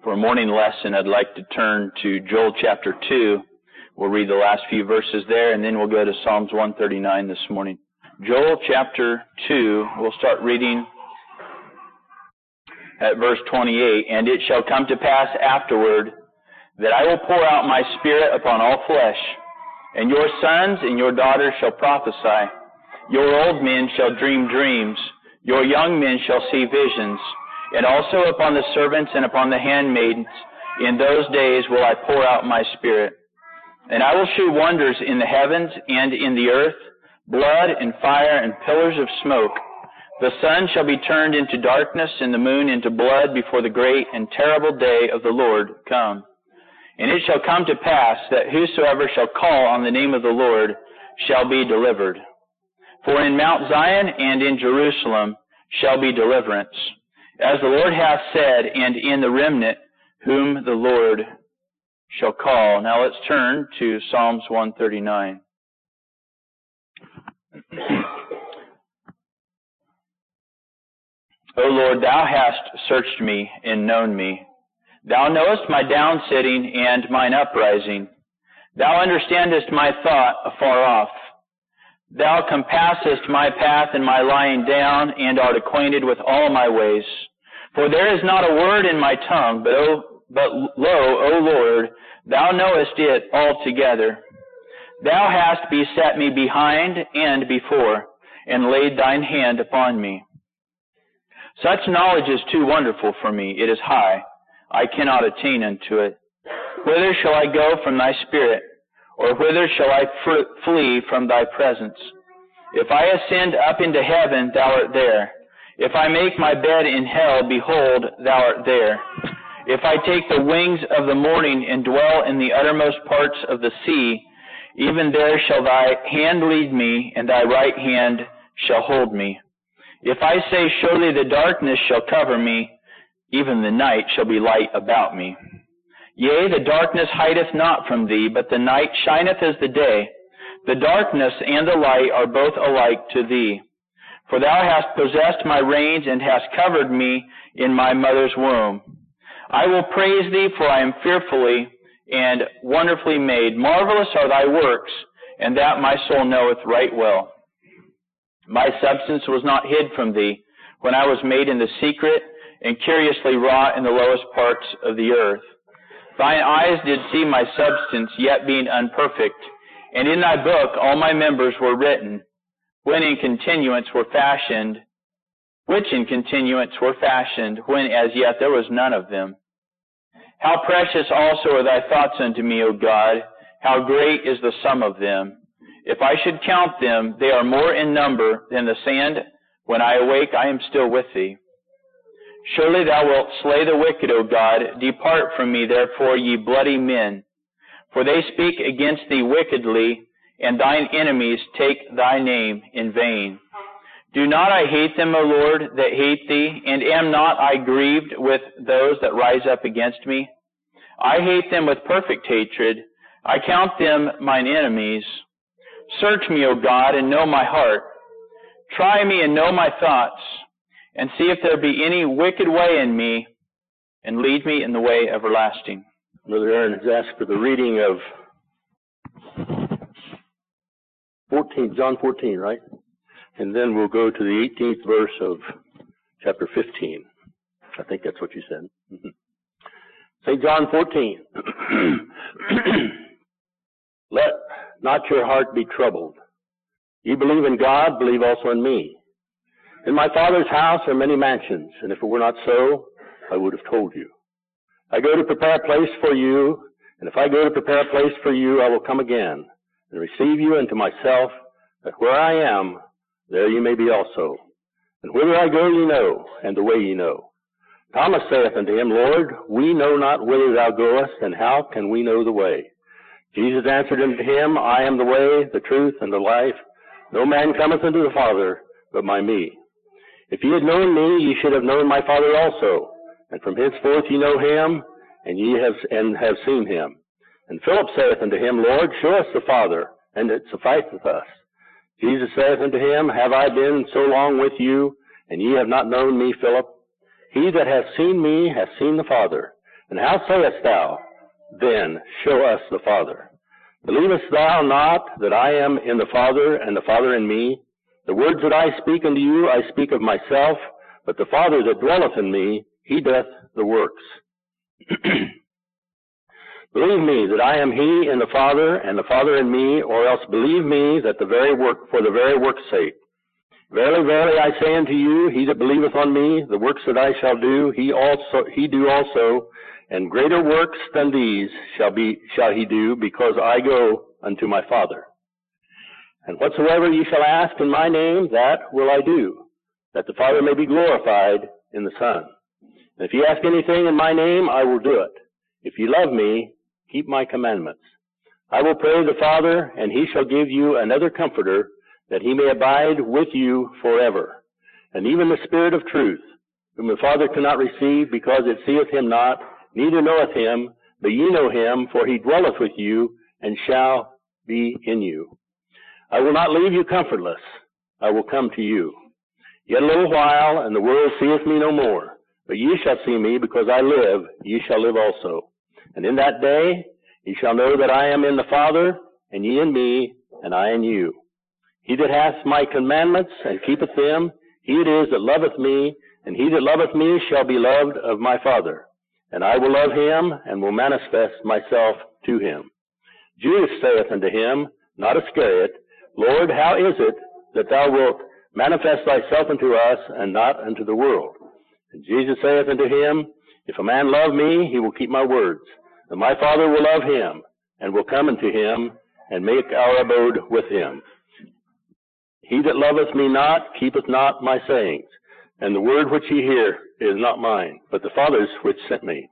For a morning lesson, I'd like to turn to Joel chapter 2. We'll read the last few verses there, and then we'll go to Psalms 139 this morning. Joel chapter 2, we'll start reading at verse 28. And it shall come to pass afterward that I will pour out my Spirit upon all flesh, and your sons and your daughters shall prophesy. Your old men shall dream dreams, your young men shall see visions. And also upon the servants and upon the handmaidens, in those days will I pour out my Spirit. And I will shew wonders in the heavens and in the earth, blood and fire and pillars of smoke. The sun shall be turned into darkness and the moon into blood before the great and terrible day of the Lord come. And it shall come to pass that whosoever shall call on the name of the Lord shall be delivered. For in Mount Zion and in Jerusalem shall be deliverance, as the Lord hath said, and in the remnant whom the Lord shall call. Now let's turn to Psalms 139. O Lord, thou hast searched me and known me. Thou knowest my down sitting and mine uprising. Thou understandest my thought afar off. Thou compassest my path and my lying down, and art acquainted with all my ways. For there is not a word in my tongue, but lo, O Lord, thou knowest it altogether. Thou hast beset me behind and before, and laid thine hand upon me. Such knowledge is too wonderful for me. It is high. I cannot attain unto it. Whither shall I go from thy Spirit? Or whither shall I flee from thy presence? If I ascend up into heaven, thou art there. If I make my bed in hell, behold, thou art there. If I take the wings of the morning and dwell in the uttermost parts of the sea, even there shall thy hand lead me, and thy right hand shall hold me. If I say, surely the darkness shall cover me, even the night shall be light about me. Yea, the darkness hideth not from thee, but the night shineth as the day. The darkness and the light are both alike to thee. For thou hast possessed my reins, and hast covered me in my mother's womb. I will praise thee, for I am fearfully and wonderfully made. Marvelous are thy works, and that my soul knoweth right well. My substance was not hid from thee, when I was made in the secret, and curiously wrought in the lowest parts of the earth. Thine eyes did see my substance, yet being unperfect, and in thy book all my members were written, which in continuance were fashioned, when as yet there was none of them. How precious also are thy thoughts unto me, O God! How great is the sum of them! If I should count them, they are more in number than the sand. When I awake, I am still with thee. Surely thou wilt slay the wicked, O God. Depart from me, therefore, ye bloody men. For they speak against thee wickedly, and thine enemies take thy name in vain. Do not I hate them, O Lord, that hate thee? And am not I grieved with those that rise up against me? I hate them with perfect hatred. I count them mine enemies. Search me, O God, and know my heart. Try me and know my thoughts, and see if there be any wicked way in me, and lead me in the way everlasting. Brother Aaron has asked for the reading of 14, John 14, right? And then we'll go to the 18th verse of chapter 15. I think that's what you said. St. John 14. Let not your heart be troubled. You believe in God, believe also in me. In my Father's house are many mansions, and if it were not so, I would have told you. I go to prepare a place for you, and if I go to prepare a place for you, I will come again, and receive you unto myself, that where I am, there you may be also. And whither I go ye know, and the way ye know. Thomas saith unto him, Lord, we know not whither thou goest, and how can we know the way? Jesus answered unto him, I am the way, the truth, and the life. No man cometh unto the Father, but by me. If ye had known me, ye should have known my Father also. And from henceforth ye know him, and have seen him. And Philip saith unto him, Lord, show us the Father, and it sufficeth us. Jesus saith unto him, Have I been so long with you, and ye have not known me, Philip? He that hath seen me hath seen the Father. And how sayest thou, then, show us the Father? Believest thou not that I am in the Father, and the Father in me? The words that I speak unto you, I speak of myself, but the Father that dwelleth in me, he doth the works. Believe me that I am he in the Father, and the Father in me, or else believe me that for the very work's sake. Verily, verily, I say unto you, he that believeth on me, the works that I shall do, he do also, and greater works than these shall he do, because I go unto my Father. And whatsoever ye shall ask in my name, that will I do, that the Father may be glorified in the Son. And if ye ask anything in my name, I will do it. If ye love me, keep my commandments. I will pray the Father, and he shall give you another Comforter, that he may abide with you forever. And even the Spirit of truth, whom the Father cannot receive, because it seeth him not, neither knoweth him, but ye know him, for he dwelleth with you, and shall be in you. I will not leave you comfortless. I will come to you. Yet a little while, and the world seeth me no more. But ye shall see me, because I live, ye shall live also. And in that day ye shall know that I am in the Father, and ye in me, and I in you. He that hath my commandments, and keepeth them, he it is that loveth me, and he that loveth me shall be loved of my Father. And I will love him, and will manifest myself to him. Judas saith unto him, not Iscariot, Lord, how is it that thou wilt manifest thyself unto us, and not unto the world? And Jesus saith unto him, if a man love me, he will keep my words. And my Father will love him, and will come unto him, and make our abode with him. He that loveth me not, keepeth not my sayings. And the word which ye hear is not mine, but the Father's which sent me.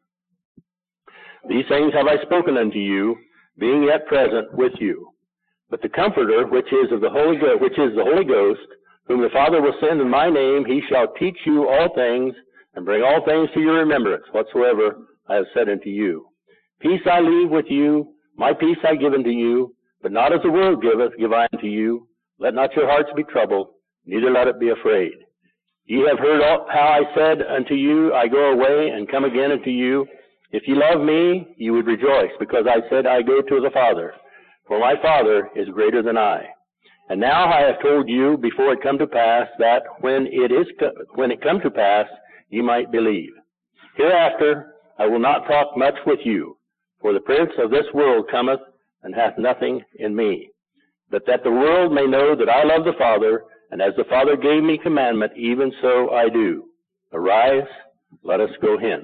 These things have I spoken unto you, being yet present with you. But the Comforter, which is the Holy Ghost, whom the Father will send in my name, he shall teach you all things, and bring all things to your remembrance, whatsoever I have said unto you. Peace I leave with you, my peace I give unto you, but not as the world giveth, give I unto you. Let not your hearts be troubled, neither let it be afraid. Ye have heard how I said unto you, I go away, and come again unto you. If ye love me, ye would rejoice, because I said, I go to the Father. For my Father is greater than I. And now I have told you before it come to pass, that when it come to pass, ye might believe. Hereafter I will not talk much with you, for the prince of this world cometh, and hath nothing in me. But that the world may know that I love the Father, and as the Father gave me commandment, even so I do. Arise, let us go hence.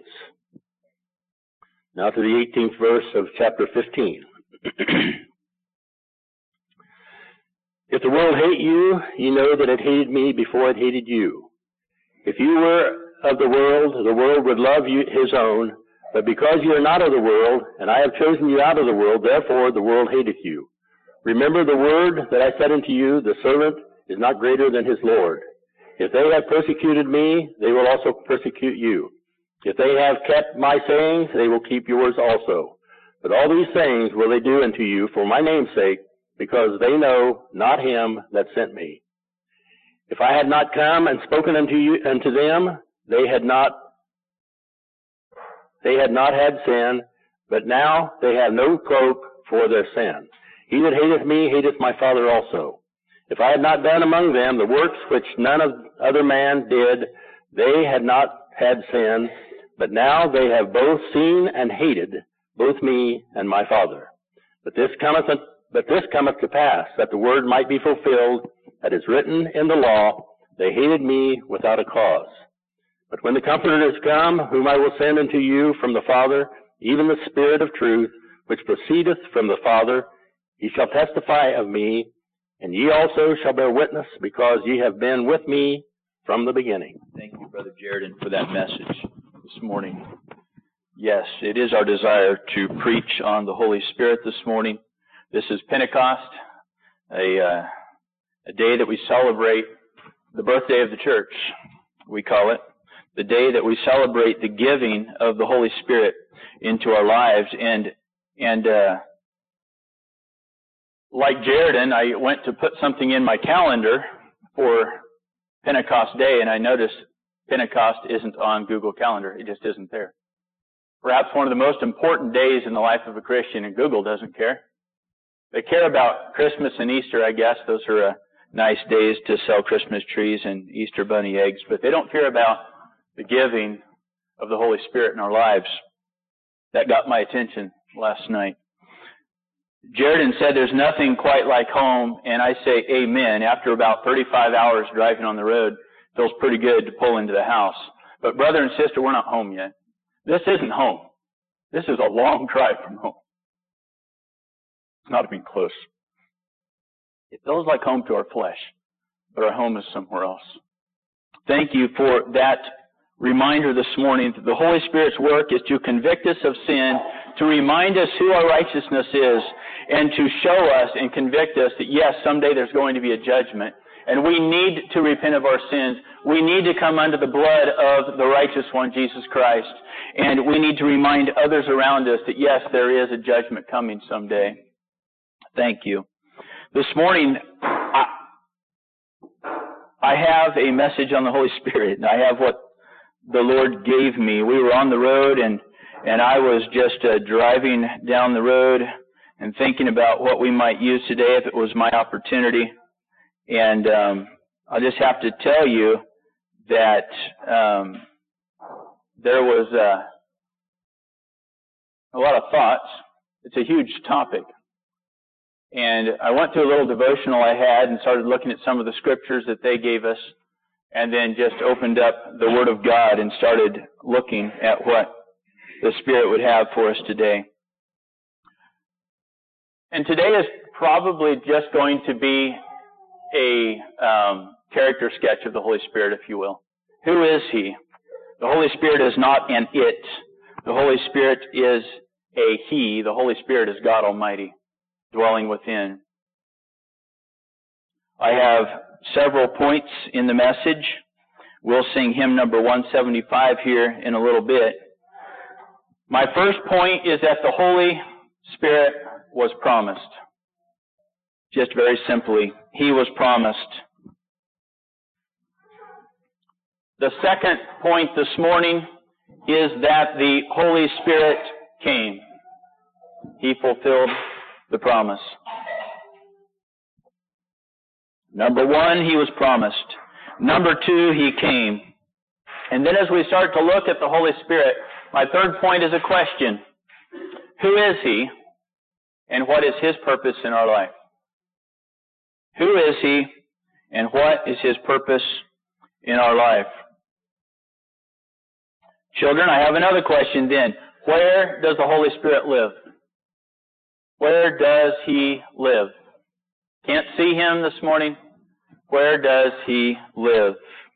Now to the 18th verse of chapter 15. If the world hate you, ye know that it hated me before it hated you. If you were of the world would love you his own. But because you are not of the world, and I have chosen you out of the world, therefore the world hateth you. Remember the word that I said unto you, the servant is not greater than his Lord. If they have persecuted me, they will also persecute you. If they have kept my sayings, they will keep yours also. But all these things will they do unto you for my name's sake, because they know not him that sent me. If I had not come and spoken unto them, they had not had sin, but now they have no cloak for their sin. He that hateth me hateth my Father also. If I had not done among them the works which none other man did, they had not had sin, but now they have both seen and hated, both me and my Father. But this cometh to pass, that the word might be fulfilled, that is written in the law, they hated me without a cause. But when the Comforter is come, whom I will send unto you from the Father, even the Spirit of truth, which proceedeth from the Father, he shall testify of me, and ye also shall bear witness, because ye have been with me from the beginning. Thank you, Brother Jared, for that message this morning. Yes, it is our desire to preach on the Holy Spirit this morning. This is Pentecost, a day that we celebrate the birthday of the church, we call it. The day that we celebrate the giving of the Holy Spirit into our lives. And like Jaredon, I went to put something in my calendar for Pentecost Day, and I noticed Pentecost isn't on Google Calendar. It just isn't there. perhaps one of the most important days in the life of a Christian, and Google doesn't care. They care about Christmas and Easter, I guess. Those are nice days to sell Christmas trees and Easter bunny eggs, but they don't care about the giving of the Holy Spirit in our lives. That got my attention last night. Jaredon said there's nothing quite like home, and I say amen. After about 35 hours driving on the road, it feels pretty good to pull into the house. But brother and sister, we're not home yet. This isn't home. This is a long drive from home. It's not even close. It feels like home to our flesh, but our home is somewhere else. Thank you for that reminder this morning that the Holy Spirit's work is to convict us of sin, to remind us who our righteousness is, and to show us and convict us that yes, someday there's going to be a judgment, and we need to repent of our sins. We need to come under the blood of the righteous one, Jesus Christ, and we need to remind others around us that yes, there is a judgment coming someday. Thank you. This morning, I have a message on the Holy Spirit. I have what the Lord gave me. We were on the road, and I was just driving down the road and thinking about what we might use today if it was my opportunity. And I just have to tell you that there was a lot of thoughts. It's a huge topic. And I went through a little devotional I had and started looking at some of the scriptures that they gave us, and then just opened up the Word of God and started looking at what the Spirit would have for us today. And today is probably just going to be a character sketch of the Holy Spirit, if you will. Who is He? The Holy Spirit is not an it. The Holy Spirit is a He. The Holy Spirit is God Almighty, dwelling within. I have several points in the message. We'll sing hymn number 175 here in a little bit. My first point is that the Holy Spirit was promised. Just very simply, He was promised. The second point this morning is that the Holy Spirit came. He fulfilled the promise. Number one, He was promised. Number two, He came. And then as we start to look at the Holy Spirit, my third point is a question. Who is He, and what is His purpose in our life? Who is He, and what is His purpose in our life? Children, I have another question then. Where does the Holy Spirit live? Where does He live? Can't see Him this morning. Where does He live?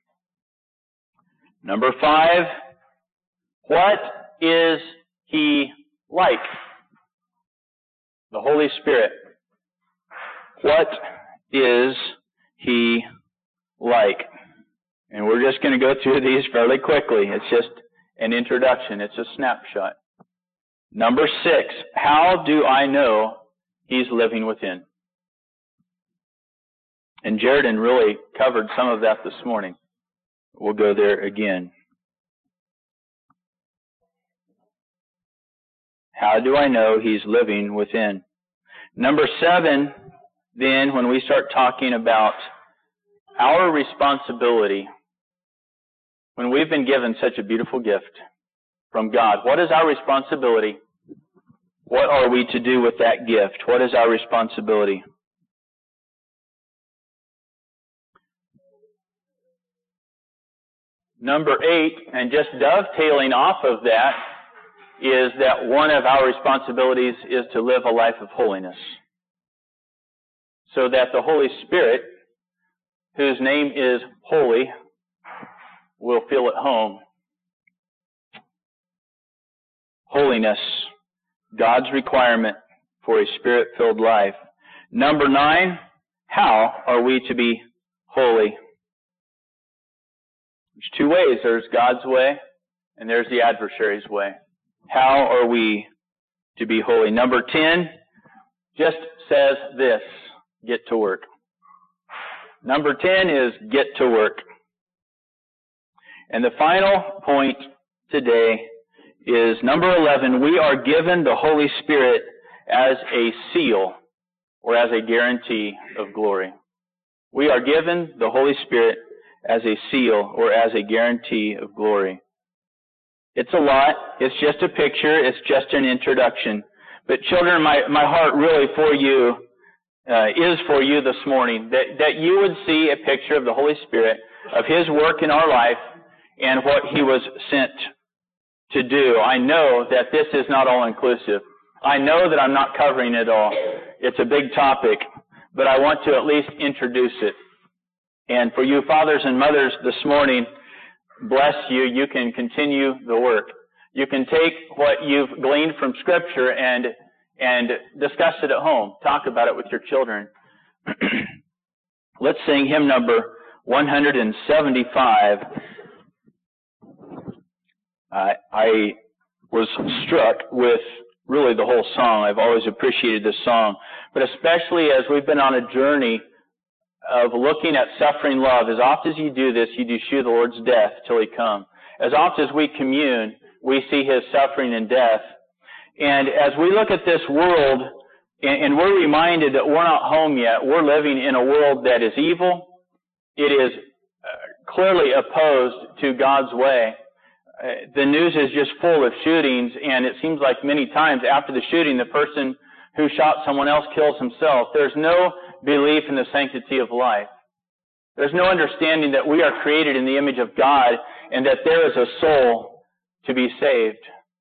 Number 5, what is He like? The Holy Spirit. What is He like? And we're just going to go through these fairly quickly. It's just an introduction. It's a snapshot. Number 6, how do I know He's living within? And Jaredon really covered some of that this morning. We'll go there again. How do I know He's living within? Number 7, then, when we start talking about our responsibility, when we've been given such a beautiful gift from God, what is our responsibility? What are we to do with that gift? What is our responsibility? Number 8, and just dovetailing off of that, is that one of our responsibilities is to live a life of holiness. So that the Holy Spirit, whose name is holy, will feel at home. Holiness, God's requirement for a Spirit-filled life. Number 9, how are we to be holy? There's 2 ways. There's God's way, and there's the adversary's way. How are we to be holy? Number 10 just says this: get to work. Number 10 is get to work. And the final point today is number 11. We are given the Holy Spirit as a seal or as a guarantee of glory. We are given the Holy Spirit as a seal or as a guarantee of glory. It's a lot. It's just a picture. It's just an introduction. But children, my heart really for you is for you this morning, that you would see a picture of the Holy Spirit, of His work in our life, and what He was sent to do. I know that this is not all-inclusive. I know that I'm not covering it all. It's a big topic, but I want to at least introduce it. And for you fathers and mothers this morning, bless you, you can continue the work. You can take what you've gleaned from Scripture and discuss it at home. Talk about it with your children. Let's sing hymn number 175. I was struck with really the whole song. I've always appreciated this song, but especially as we've been on a journey of looking at suffering love. As often as you do this, you do shew the Lord's death till He come. As often as we commune, we see His suffering and death. And as we look at this world, and we're reminded that we're not home yet, we're living in a world that is evil. It is clearly opposed to God's way. The news is just full of shootings, and it seems like many times after the shooting, the person who shot someone else kills himself. There's no belief in the sanctity of life. There's no understanding that we are created in the image of God and that there is a soul to be saved.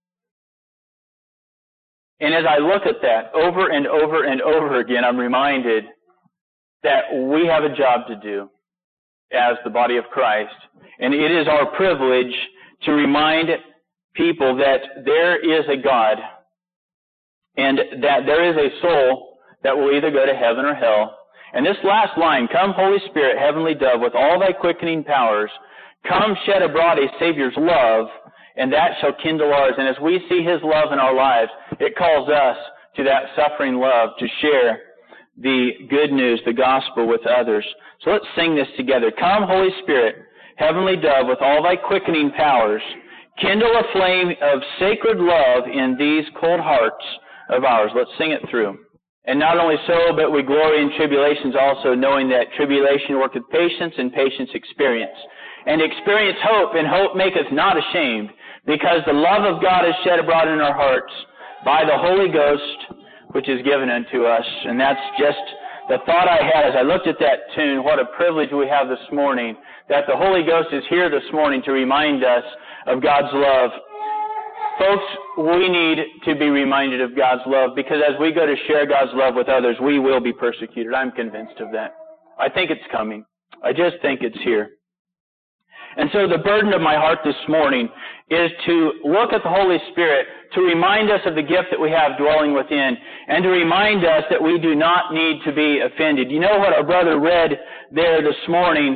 And as I look at that over and over and over again, I'm reminded that we have a job to do as the body of Christ. And it is our privilege to remind people that there is a God and that there is a soul that will either go to heaven or hell. And this last line, come Holy Spirit, heavenly dove, with all thy quickening powers, come shed abroad a Savior's love, and that shall kindle ours. And as we see His love in our lives, it calls us to that suffering love to share the good news, the gospel with others. So let's sing this together. Come, Holy Spirit, heavenly dove, with all thy quickening powers, kindle a flame of sacred love in these cold hearts of ours. Let's sing it through. And not only so, but we glory in tribulations also, knowing that tribulation worketh patience, and patience experience. And experience hope, and hope maketh not ashamed, because the love of God is shed abroad in our hearts by the Holy Ghost, which is given unto us. And that's just the thought I had as I looked at that tune. What a privilege we have this morning, that the Holy Ghost is here this morning to remind us of God's love. Folks, we need to be reminded of God's love, because as we go to share God's love with others, we will be persecuted. I'm convinced of that. I think it's coming. I just think it's here. And so the burden of my heart this morning is to look at the Holy Spirit, to remind us of the gift that we have dwelling within, and to remind us that we do not need to be offended. You know what our brother read there this morning?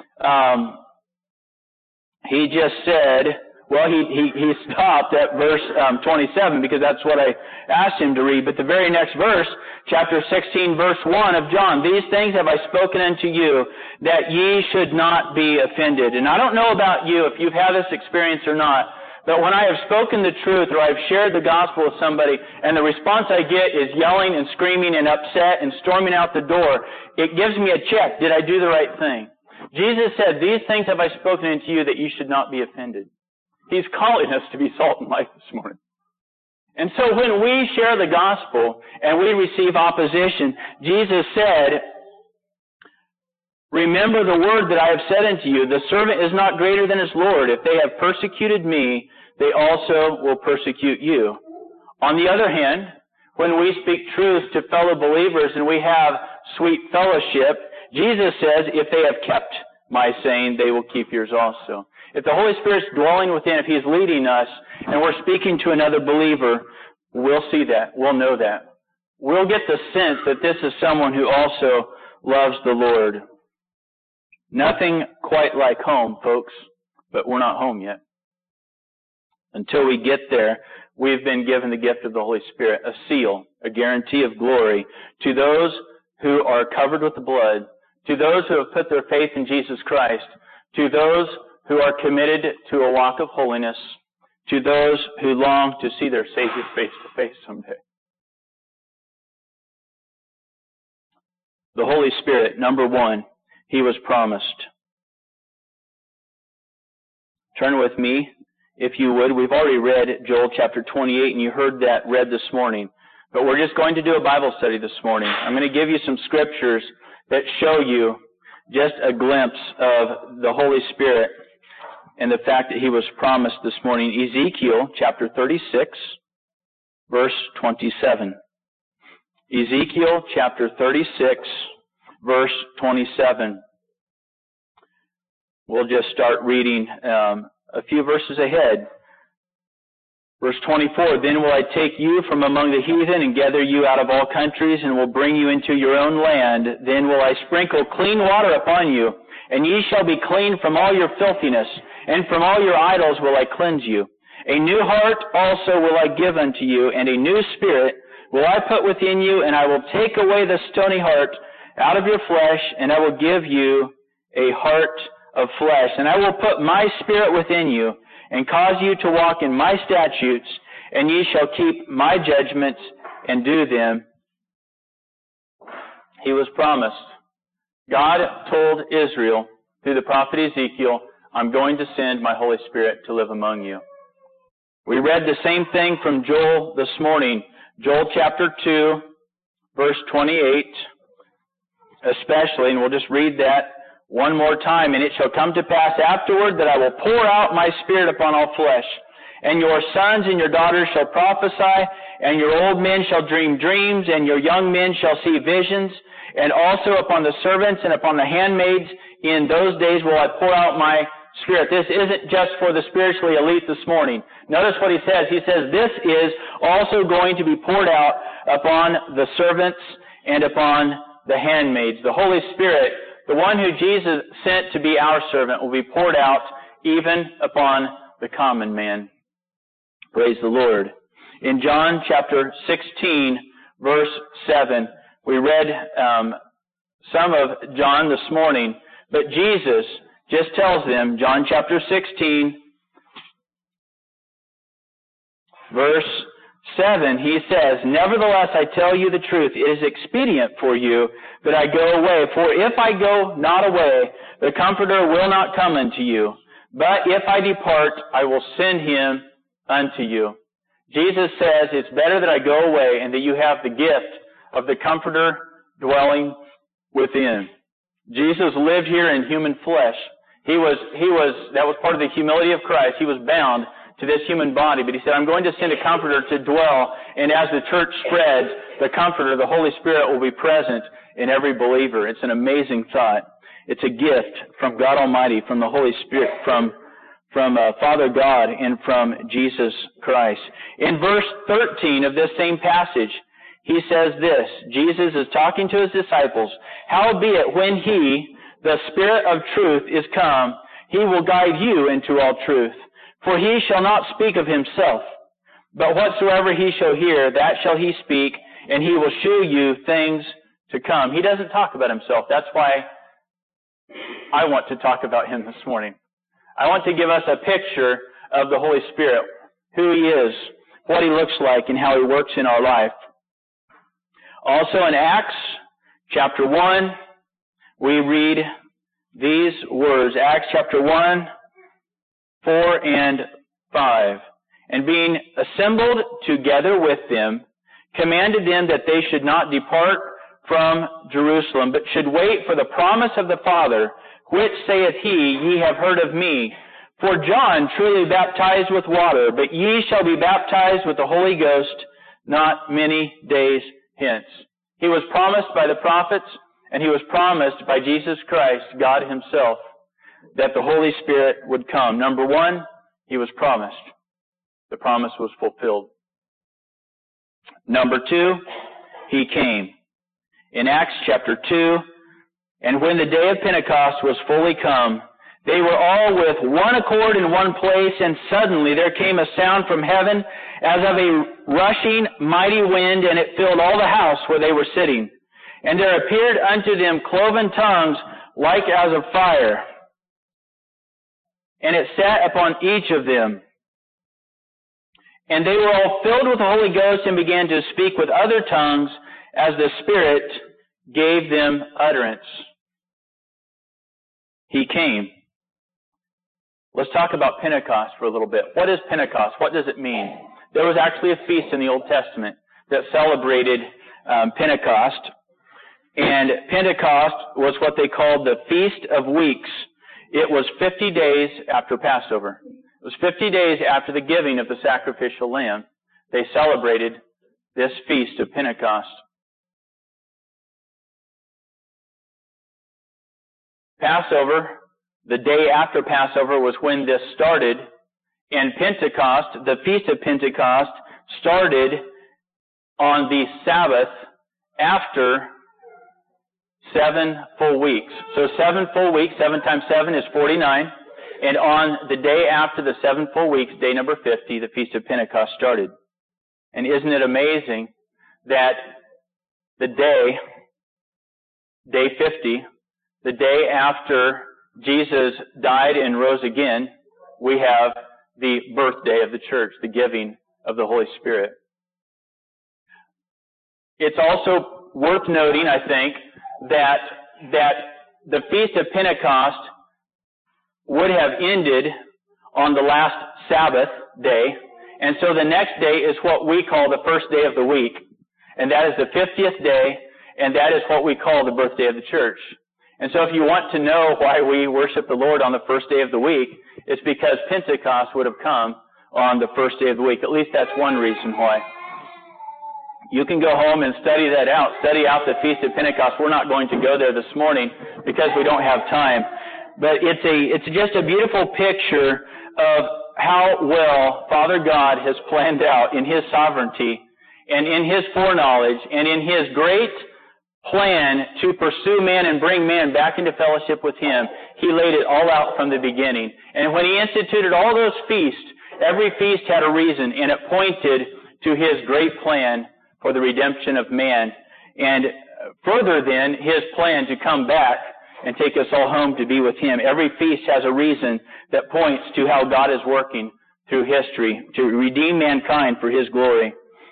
He just said, well, he stopped at verse 27, because that's what I asked him to read. But the very next verse, chapter 16, verse 1 of John, these things have I spoken unto you, that ye should not be offended. And I don't know about you, if you've had this experience or not, but when I have spoken the truth or I've shared the gospel with somebody and the response I get is yelling and screaming and upset and storming out the door, it gives me a check. Did I do the right thing? Jesus said, these things have I spoken unto you, that you should not be offended. He's calling us to be salt and light this morning. And so when we share the gospel and we receive opposition, Jesus said, remember the word that I have said unto you, the servant is not greater than his Lord. If they have persecuted me, they also will persecute you. On the other hand, when we speak truth to fellow believers and we have sweet fellowship, Jesus says, if they have kept my saying, they will keep yours also. If the Holy Spirit's dwelling within, if He's leading us, and we're speaking to another believer, we'll see that. We'll know that. We'll get the sense that this is someone who also loves the Lord. Nothing quite like home, folks, but we're not home yet. Until we get there, we've been given the gift of the Holy Spirit, a seal, a guarantee of glory to those who are covered with the blood, to those who have put their faith in Jesus Christ, to those who are committed to a walk of holiness, to those who long to see their Savior face to face someday. The Holy Spirit, number one, He was promised. Turn with me, if you would. We've already read Joel chapter 28, and you heard that read this morning. But we're just going to do a Bible study this morning. I'm going to give you some scriptures that show you just a glimpse of the Holy Spirit and the fact that He was promised this morning. Ezekiel chapter 36, verse 27. Ezekiel chapter 36, verse 27. We'll just start reading a few verses ahead. Verse 24, Then will I take you from among the heathen and gather you out of all countries and will bring you into your own land. Then will I sprinkle clean water upon you, and ye shall be clean from all your filthiness, and from all your idols will I cleanse you. A new heart also will I give unto you, and a new spirit will I put within you, and I will take away the stony heart out of your flesh, and I will give you a heart of flesh. And I will put my spirit within you, and cause you to walk in my statutes, and ye shall keep my judgments and do them. He was promised. God told Israel through the prophet Ezekiel, I'm going to send my Holy Spirit to live among you. We read the same thing from Joel this morning. Joel chapter 2, verse 28, especially, and we'll just read that one more time. And it shall come to pass afterward that I will pour out my Spirit upon all flesh. And your sons and your daughters shall prophesy, and your old men shall dream dreams, and your young men shall see visions. And also upon the servants and upon the handmaids in those days will I pour out my Spirit. This isn't just for the spiritually elite this morning. Notice what he says. He says this is also going to be poured out upon the servants and upon the handmaids. The Holy Spirit, the one who Jesus sent to be our servant, will be poured out even upon the common man. Praise the Lord. In John chapter 16, verse 7, we read some of John this morning, but Jesus just tells them, John chapter 16, verse 7, he says, Nevertheless I tell you the truth, it is expedient for you that I go away. For if I go not away, the Comforter will not come unto you. But if I depart, I will send him unto you. Jesus says it's better that I go away and that you have the gift of the Comforter dwelling within. Jesus lived here in human flesh. That was part of the humility of Christ. He was bound to this human body, but he said, I'm going to send a Comforter to dwell, and as the church spreads, the Comforter, the Holy Spirit, will be present in every believer. It's an amazing thought. It's a gift from God Almighty, from the Holy Spirit, from Father God, and from Jesus Christ. In verse 13 of this same passage, he says this, Jesus is talking to his disciples, Howbeit when he, the Spirit of truth, is come, he will guide you into all truth. For he shall not speak of himself, but whatsoever he shall hear, that shall he speak, and he will shew you things to come. He doesn't talk about himself. That's why I want to talk about him this morning. I want to give us a picture of the Holy Spirit, who he is, what he looks like, and how he works in our life. Also in Acts chapter 1, we read these words. Acts chapter 1, 4 and 5. And being assembled together with them, commanded them that they should not depart from Jerusalem, but should wait for the promise of the Father, which saith he, Ye have heard of me. For John truly baptized with water, but ye shall be baptized with the Holy Ghost not many days hence. He was promised by the prophets, and he was promised by Jesus Christ, God himself, that the Holy Spirit would come. Number one, he was promised. The promise was fulfilled. Number two, he came. In Acts chapter 2, and when the day of Pentecost was fully come, they were all with one accord in one place, and suddenly there came a sound from heaven as of a rushing mighty wind, and it filled all the house where they were sitting. And there appeared unto them cloven tongues like as of fire, and it sat upon each of them. And they were all filled with the Holy Ghost and began to speak with other tongues as the Spirit gave them utterance. He came. Let's talk about Pentecost for a little bit. What is Pentecost? What does it mean? There was actually a feast in the Old Testament that celebrated Pentecost. And Pentecost was what they called the Feast of Weeks. It was 50 days after Passover. It was 50 days after the giving of the sacrificial lamb. They celebrated this Feast of Pentecost. Passover, the day after Passover, was when this started. And Pentecost, the Feast of Pentecost, started on the Sabbath after 7 full weeks. So 7 full weeks, 7 times 7 is 49. And on the day after the 7 full weeks, day number 50, the Feast of Pentecost started. And isn't it amazing that the day 50, the day after Jesus died and rose again, we have the birthday of the church, the giving of the Holy Spirit. It's also worth noting, I think, that the Feast of Pentecost would have ended on the last Sabbath day, and so the next day is what we call the first day of the week, and that is the 50th day, and that is what we call the birthday of the church. And so if you want to know why we worship the Lord on the first day of the week, it's because Pentecost would have come on the first day of the week. At least that's one reason why. You can go home and study that out. Study out the Feast of Pentecost. We're not going to go there this morning because we don't have time. But it's just a beautiful picture of how well Father God has planned out in His sovereignty and in His foreknowledge and in His great plan to pursue man and bring man back into fellowship with Him. He laid it all out from the beginning. And when He instituted all those feasts, every feast had a reason, and it pointed to His great plan for the redemption of man. And further then, His plan to come back and take us all home to be with Him. Every feast has a reason that points to how God is working through history to redeem mankind for His glory.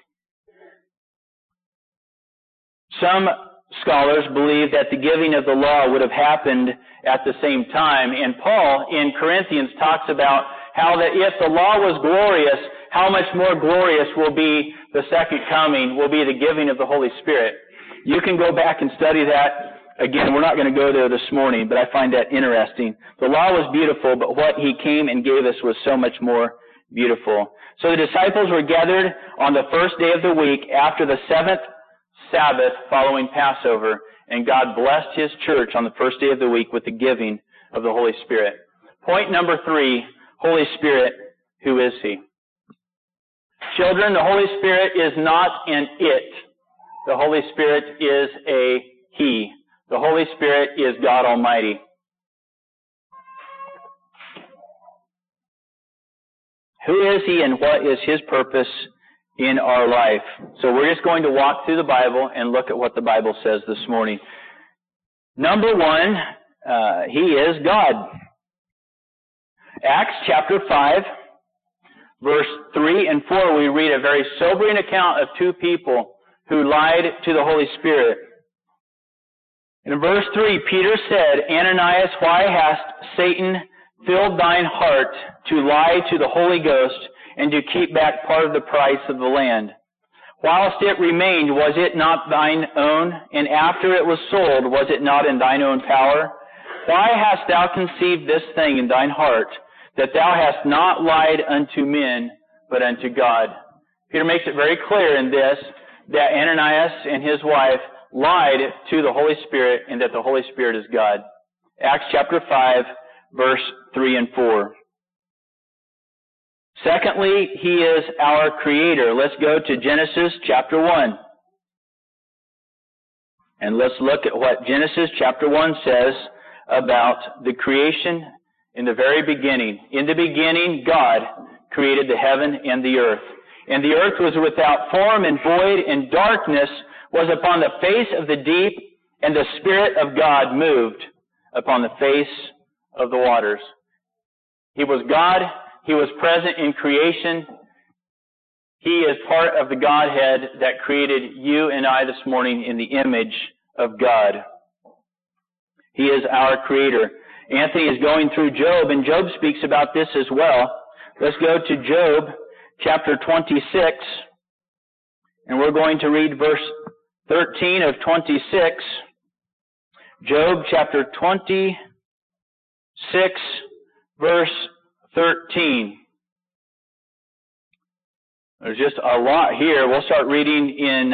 Some scholars believe that the giving of the law would have happened at the same time. And Paul in Corinthians talks about how that if the law was glorious, how much more glorious will be the second coming, will be the giving of the Holy Spirit. You can go back and study that. Again, we're not going to go there this morning, but I find that interesting. The law was beautiful, but what He came and gave us was so much more beautiful. So the disciples were gathered on the first day of the week after the 7th Sabbath following Passover, and God blessed His church on the first day of the week with the giving of the Holy Spirit. Point number 3, Holy Spirit, who is He? Children, the Holy Spirit is not an it. The Holy Spirit is a He. The Holy Spirit is God Almighty. Who is He and what is His purpose in our life? So we're just going to walk through the Bible and look at what the Bible says this morning. Number 1, He is God. Acts chapter 5, verse 3 and 4, we read a very sobering account of 2 people who lied to the Holy Spirit. In verse 3, Peter said, Ananias, why hast Satan filled thine heart to lie to the Holy Ghost and to keep back part of the price of the land? Whilst it remained, was it not thine own? And after it was sold, was it not in thine own power? Why hast thou conceived this thing in thine heart, that thou hast not lied unto men, but unto God? Peter makes it very clear in this that Ananias and his wife lied to the Holy Spirit and that the Holy Spirit is God. Acts chapter 5, verse 3 and 4. Secondly, He is our Creator. Let's go to Genesis chapter 1. And let's look at what Genesis chapter 1 says about the creation in the very beginning. In the beginning, God created the heaven and the earth. And the earth was without form and void, and darkness was upon the face of the deep, and the Spirit of God moved upon the face of the waters. He was God. He was present in creation. He is part of the Godhead that created you and I this morning in the image of God. He is our Creator. Anthony is going through Job, and Job speaks about this as well. Let's go to Job chapter 26, and we're going to read verse 13 of 26. Job chapter 26, verse 13. There's just a lot here. We'll start reading in,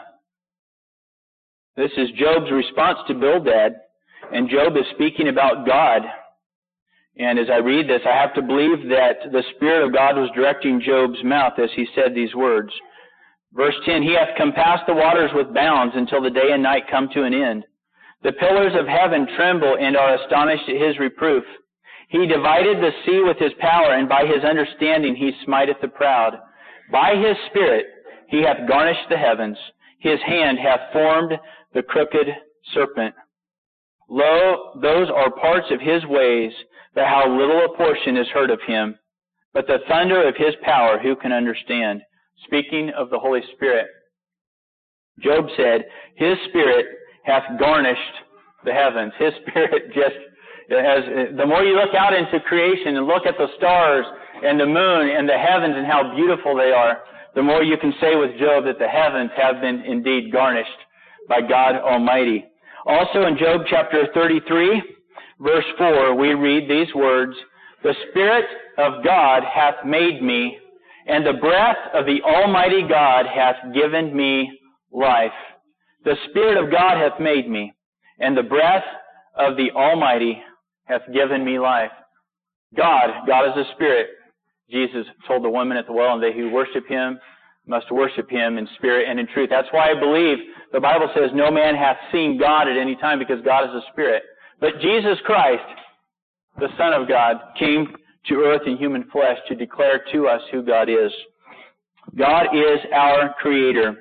this is Job's response to Bildad, and Job is speaking about God. And as I read this, I have to believe that the Spirit of God was directing Job's mouth as he said these words. Verse 10, He hath compassed the waters with bounds until the day and night come to an end. The pillars of heaven tremble and are astonished at His reproof. He divided the sea with His power, and by His understanding He smiteth the proud. By His Spirit He hath garnished the heavens. His hand hath formed the crooked serpent. Lo, those are parts of His ways, but how little a portion is heard of Him. But the thunder of His power who can understand? Speaking of the Holy Spirit, Job said, His Spirit hath garnished the heavens. His Spirit the more you look out into creation and look at the stars and the moon and the heavens and how beautiful they are, the more you can say with Job that the heavens have been indeed garnished by God Almighty. Also in Job chapter 33, verse 4, we read these words, The Spirit of God hath made me, and the breath of the Almighty God hath given me life. The Spirit of God hath made me, and the breath of the Almighty hath given me life. God is a Spirit. Jesus told the woman at the well, and they who worship Him must worship Him in spirit and in truth. That's why I believe the Bible says no man hath seen God at any time, because God is a Spirit. But Jesus Christ, the Son of God, came to earth in human flesh to declare to us who God is. God is our Creator.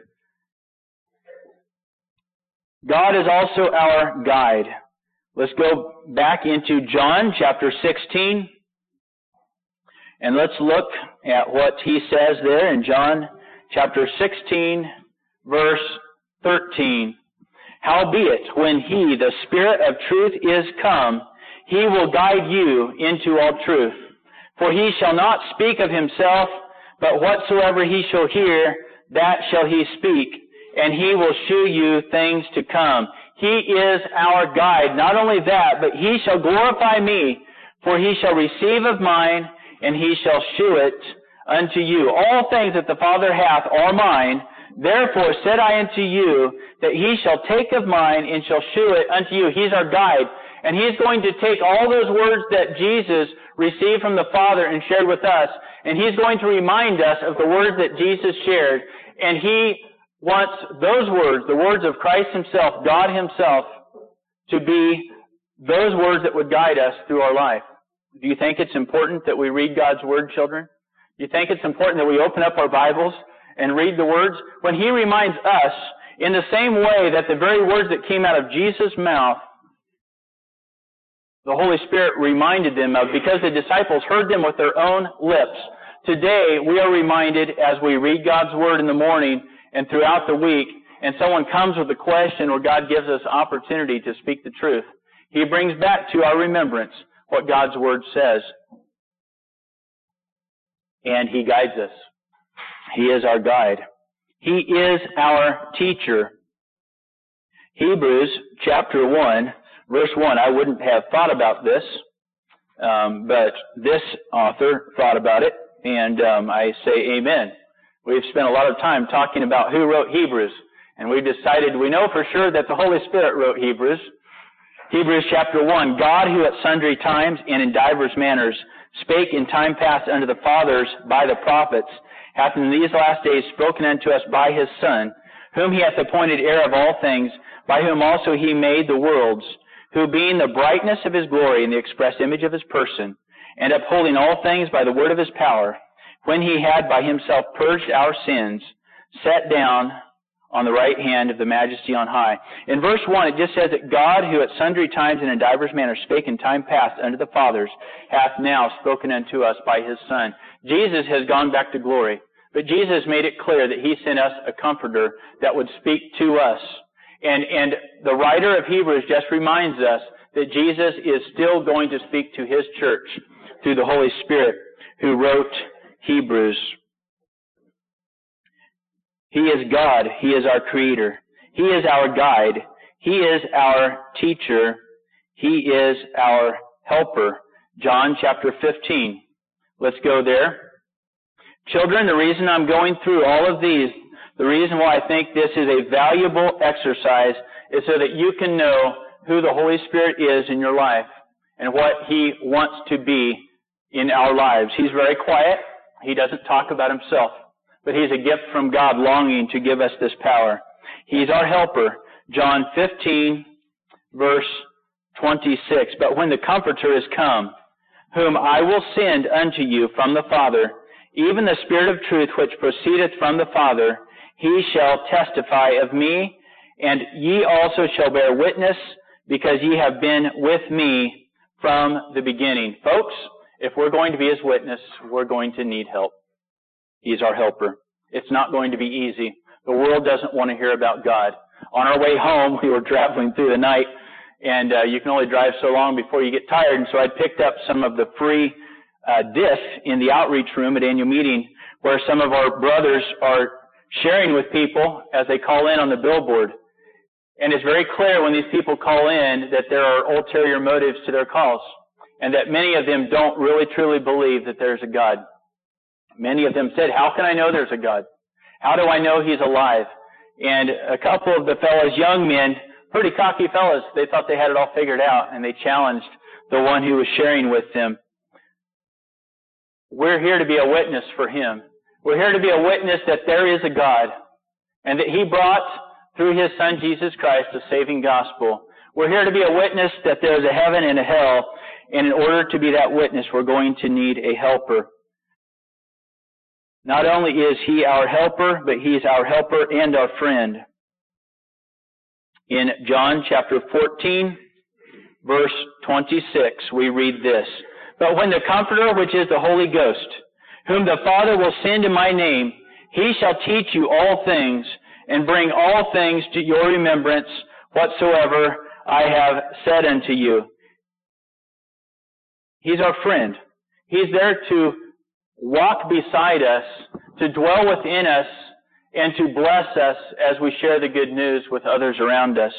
God is also our guide. Let's go back into John chapter 16, and let's look at what he says there in John chapter 16, verse 13. Howbeit, when He, the Spirit of truth, is come, He will guide you into all truth. For He shall not speak of Himself, but whatsoever He shall hear, that shall He speak, and He will shew you things to come. He is our guide. Not only that, but He shall glorify me, for He shall receive of mine, and He shall shew it unto you. All things that the Father hath are mine. Therefore said I unto you, that He shall take of mine, and shall shew it unto you. He's our guide. And He's going to take all those words that Jesus received from the Father and shared with us, and He's going to remind us of the words that Jesus shared. And He wants those words, the words of Christ Himself, God Himself, to be those words that would guide us through our life. Do you think it's important that we read God's Word, children? Do you think it's important that we open up our Bibles and read the words? When He reminds us, in the same way that the very words that came out of Jesus' mouth, the Holy Spirit reminded them of, because the disciples heard them with their own lips. Today, we are reminded as we read God's Word in the morning and throughout the week, and someone comes with a question or God gives us opportunity to speak the truth. He brings back to our remembrance what God's Word says. And He guides us. He is our guide. He is our teacher. Hebrews chapter 1, verse 1. I wouldn't have thought about this, but this author thought about it, and I say amen. We've spent a lot of time talking about who wrote Hebrews, and we decided we know for sure that the Holy Spirit wrote Hebrews. Hebrews chapter 1, God who at sundry times and in divers manners spake in time past unto the fathers by the prophets, hath in these last days spoken unto us by His Son, whom He hath appointed heir of all things, by whom also He made the worlds, who being the brightness of His glory and the express image of His person, and upholding all things by the word of His power, when He had by Himself purged our sins, sat down on the right hand of the Majesty on high. In verse 1, it just says that God, who at sundry times and in divers manners spake in time past unto the fathers, hath now spoken unto us by His Son. Jesus has gone back to glory. But Jesus made it clear that He sent us a Comforter that would speak to us. And the writer of Hebrews just reminds us that Jesus is still going to speak to His church through the Holy Spirit who wrote Hebrews. He is God. He is our Creator. He is our guide. He is our teacher. He is our helper. John chapter 15. Let's go there. Children, the reason I'm going through all of these, the reason why I think this is a valuable exercise is so that you can know who the Holy Spirit is in your life and what He wants to be in our lives. He's very quiet. He doesn't talk about Himself, but He's a gift from God longing to give us this power. He's our helper. John 15, verse 26. But when the Comforter is come, whom I will send unto you from the Father, even the Spirit of truth which proceedeth from the Father, He shall testify of me, and ye also shall bear witness, because ye have been with me from the beginning. Folks, if we're going to be His witness, we're going to need help. He's our helper. It's not going to be easy. The world doesn't want to hear about God. On our way home, we were traveling through the night, and you can only drive so long before you get tired, and so I picked up some of the free diff in the outreach room at annual meeting, where some of our brothers are sharing with people as they call in on the billboard. And it's very clear when these people call in that there are ulterior motives to their calls, and that many of them don't really truly believe that there's a God. Many of them said, how can I know there's a God? How do I know He's alive? And a couple of the fellows, young men, pretty cocky fellows, they thought they had it all figured out, and they challenged the one who was sharing with them. We're here to be a witness for Him. We're here to be a witness that there is a God, and that He brought, through His Son Jesus Christ, a saving gospel. We're here to be a witness that there is a heaven and a hell, and in order to be that witness, we're going to need a helper. Not only is He our helper, but He's our helper and our friend. In John chapter 14, verse 26, we read this. But when the Comforter, which is the Holy Ghost, whom the Father will send in my name, He shall teach you all things, and bring all things to your remembrance, whatsoever I have said unto you. He's our friend. He's there to walk beside us, to dwell within us, and to bless us as we share the good news with others around us.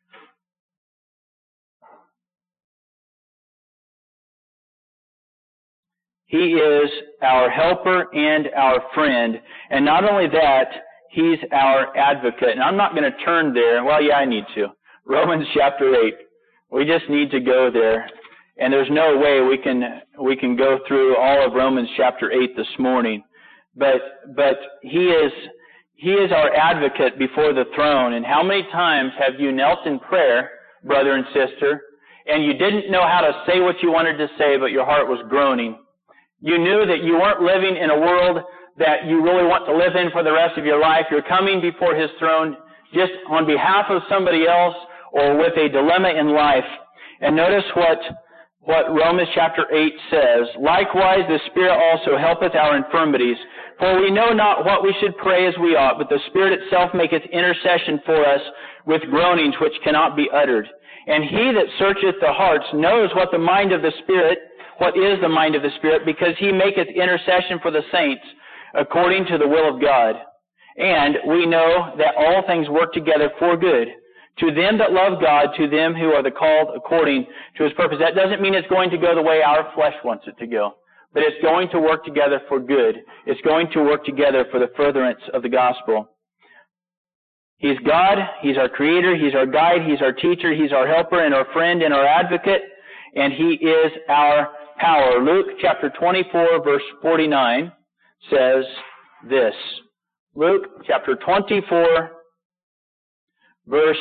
He is our helper and our friend. And not only that, He's our advocate. And I'm not going to turn there. Well, yeah, I need to. Romans chapter 8. We just need to go there. And there's no way we can go through all of Romans chapter 8 this morning. But He is our advocate before the throne. And how many times have you knelt in prayer, brother and sister, and you didn't know how to say what you wanted to say, but your heart was groaning? You knew that you weren't living in a world that you really want to live in for the rest of your life. You're coming before His throne just on behalf of somebody else or with a dilemma in life. And notice what Romans chapter 8 says. Likewise, the Spirit also helpeth our infirmities. For we know not what we should pray as we ought, but the Spirit itself maketh intercession for us with groanings which cannot be uttered. And He that searcheth the hearts knows what is the mind of the Spirit, because He maketh intercession for the saints according to the will of God. And we know that all things work together for good, to them that love God, to them who are the called according to His purpose. That doesn't mean it's going to go the way our flesh wants it to go, but it's going to work together for good. It's going to work together for the furtherance of the gospel. He's God, He's our Creator, He's our guide, He's our teacher, He's our helper and our friend and our advocate, and He is our power. Luke chapter 24, verse 49 says this. Luke chapter 24, verse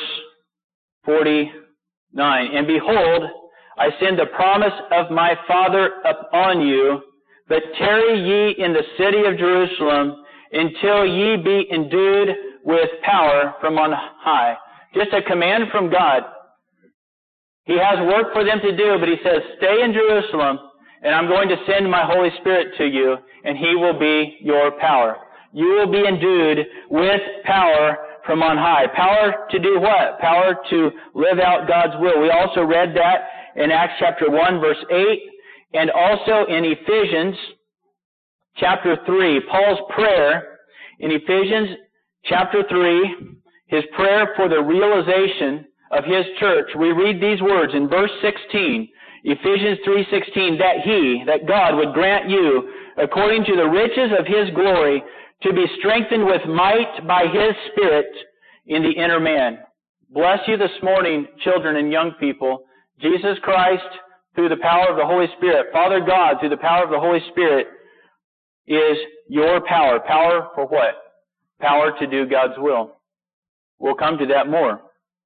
49. And behold, I send the promise of my Father upon you, but tarry ye in the city of Jerusalem until ye be endued with power from on high. Just a command from God. He has work for them to do, but He says, stay in Jerusalem, and I'm going to send my Holy Spirit to you, and He will be your power. you will be endued with power from on high. Power to do what? Power to live out God's will. We also read that in Acts chapter 1, verse 8, and also in Ephesians chapter 3. Paul's prayer in Ephesians chapter 3, his prayer for the realization of his church. We read these words in verse 16, Ephesians 3:16, that God would grant you, according to the riches of His glory, to be strengthened with might by His Spirit in the inner man. Bless you this morning, children and young people. Jesus Christ, through the power of the Holy Spirit, Father God, through the power of the Holy Spirit, is your power. Power for what? Power to do God's will. We'll come to that more.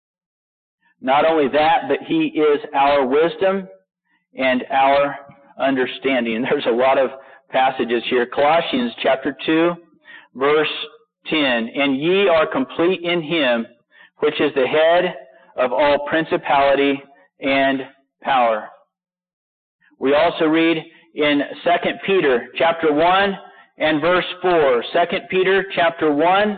Not only that, but He is our wisdom and our understanding. There's a lot of passages here. Colossians chapter 2, verse 10. And ye are complete in Him, which is the head of all principality and power. We also read in 2 Peter chapter 1 and verse 4. 2 Peter chapter 1,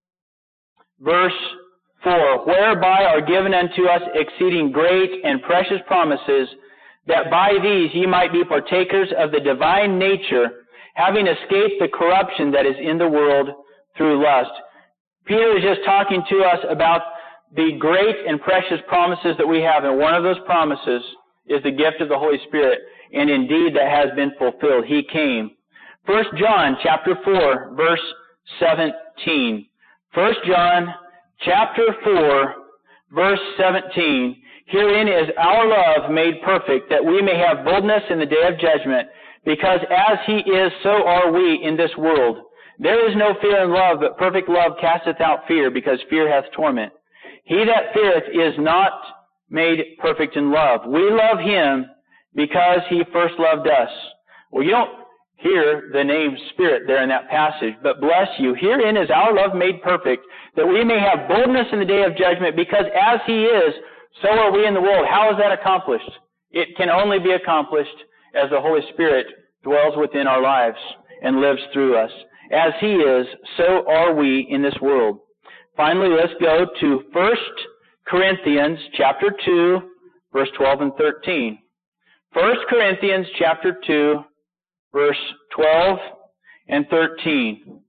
verse 4. Whereby are given unto us exceeding great and precious promises, that by these ye might be partakers of the divine nature, having escaped the corruption that is in the world through lust. Peter is just talking to us about the great and precious promises that we have, and one of those promises is the gift of the Holy Spirit, and indeed that has been fulfilled. He came. 1 John chapter 4, verse 17. 1 John chapter 4, verse 17. Herein is our love made perfect, that we may have boldness in the day of judgment, because as He is, so are we in this world. There is no fear in love, but perfect love casteth out fear, because fear hath torment. He that feareth is not made perfect in love. We love Him because He first loved us. Well, you don't hear the name Spirit there in that passage, but bless you. Herein is our love made perfect, that we may have boldness in the day of judgment, because as He is, so are we in the world. How is that accomplished? It can only be accomplished as the Holy Spirit dwells within our lives and lives through us. As He is, so are we in this world. Finally, let's go to 1 Corinthians chapter 2, verse 12 and 13. 1 Corinthians chapter 2, verse 12 and 13.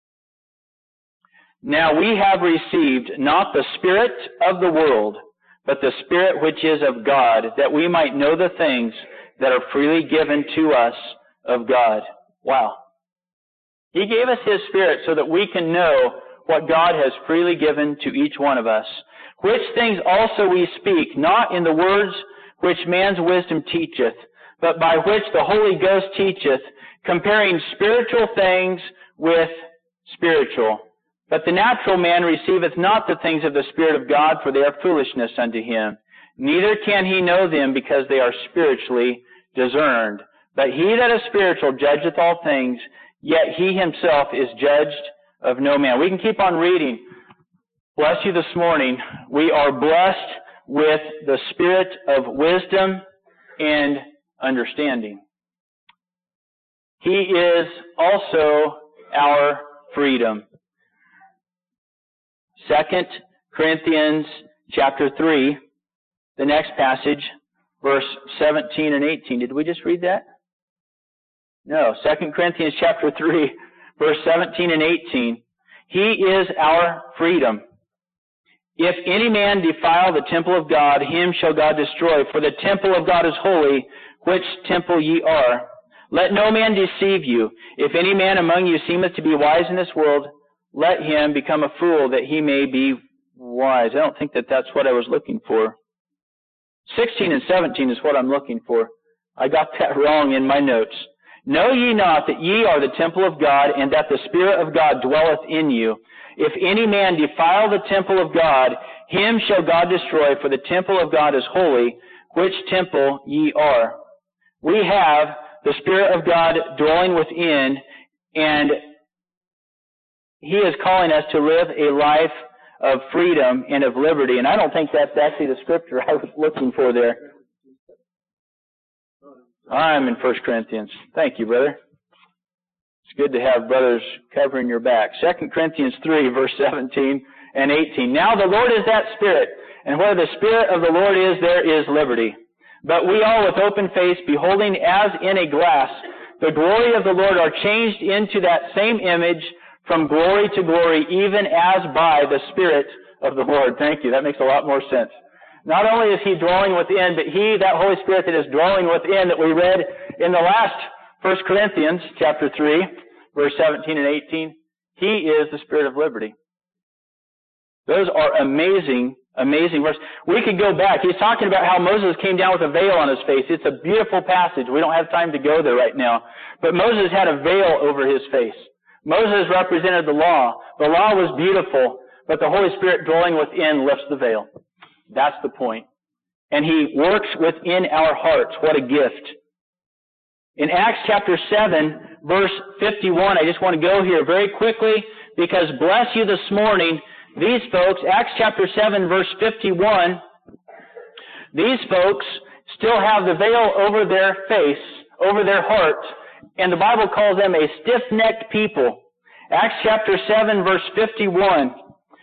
Now we have received not the spirit of the world, but the Spirit which is of God, that we might know the things that are freely given to us of God. Wow. He gave us His Spirit so that we can know what God has freely given to each one of us. Which things also we speak, not in the words which man's wisdom teacheth, but by which the Holy Ghost teacheth, comparing spiritual things with spiritual. But the natural man receiveth not the things of the Spirit of God, for they are foolishness unto him. Neither can he know them, because they are spiritually discerned. But he that is spiritual judgeth all things, yet he himself is judged of no man. We can keep on reading. Bless you this morning. We are blessed with the spirit of wisdom and understanding. He is also our freedom. 2 Corinthians chapter 3, the next passage, verse 17 and 18. Did we just read that? No. 2 Corinthians chapter 3, verse 17 and 18. He is our freedom. If any man defile the temple of God, him shall God destroy. For the temple of God is holy, which temple ye are. Let no man deceive you. If any man among you seemeth to be wise in this world, let him become a fool, that he may be wise. I don't think that that's what I was looking for. 16 and 17 is what I'm looking for. I got that wrong in my notes. Know ye not that ye are the temple of God, and that the Spirit of God dwelleth in you? If any man defile the temple of God, him shall God destroy, for the temple of God is holy, which temple ye are. We have the Spirit of God dwelling within, and He is calling us to live a life of freedom and of liberty. And I don't think that's actually the scripture I was looking for there. I'm in 1 Corinthians. Thank you, brother. It's good to have brothers covering your back. 2 Corinthians 3, verse 17 and 18. Now the Lord is that Spirit, and where the Spirit of the Lord is, there is liberty. But we all with open face, beholding as in a glass the glory of the Lord, are changed into that same image from glory to glory, even as by the Spirit of the Lord. Thank you. That makes a lot more sense. Not only is He dwelling within, but He, that Holy Spirit that is dwelling within, that we read in the last 1 Corinthians chapter 3, verse 17 and 18, He is the Spirit of liberty. Those are amazing, amazing verses. We could go back. He's talking about how Moses came down with a veil on his face. It's a beautiful passage. We don't have time to go there right now. But Moses had a veil over his face. Moses represented the law. The law was beautiful, but the Holy Spirit dwelling within lifts the veil. That's the point. And He works within our hearts. What a gift. In Acts chapter 7, verse 51, I just want to go here very quickly because bless you this morning, these folks, Acts chapter 7, verse 51, these folks still have the veil over their face, over their heart, and the Bible calls them a stiff-necked people. Acts chapter 7, verse 51.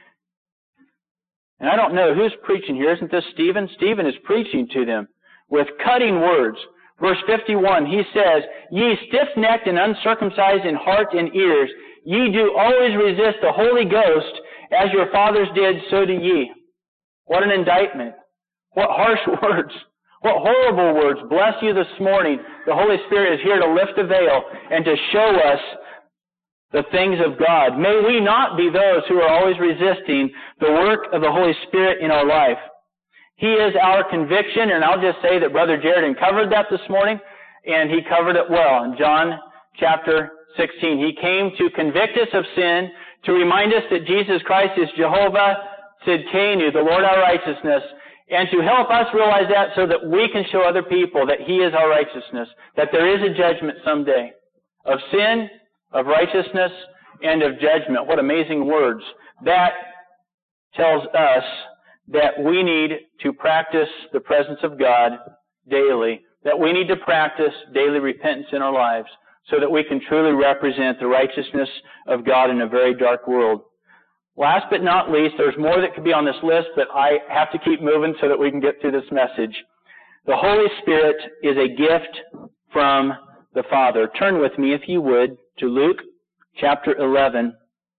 And I don't know who's preaching here. Isn't this Stephen? Stephen is preaching to them with cutting words. Verse 51, he says, Ye stiff-necked and uncircumcised in heart and ears, ye do always resist the Holy Ghost, as your fathers did, so do ye. What an indictment. What harsh words. What horrible words. Bless you this morning. The Holy Spirit is here to lift the veil and to show us the things of God. May we not be those who are always resisting the work of the Holy Spirit in our life. He is our conviction, and I'll just say that Brother Jared covered that this morning, and he covered it well. In John chapter 16, he came to convict us of sin, to remind us that Jesus Christ is Jehovah Tzidkenu, the Lord our righteousness, and to help us realize that so that we can show other people that He is our righteousness, that there is a judgment someday of sin, of righteousness, and of judgment. What amazing words. That tells us that we need to practice the presence of God daily, that we need to practice daily repentance in our lives so that we can truly represent the righteousness of God in a very dark world. Last but not least, there's more that could be on this list, but I have to keep moving so that we can get through this message. The Holy Spirit is a gift from the Father. Turn with me, if you would, to Luke chapter 11.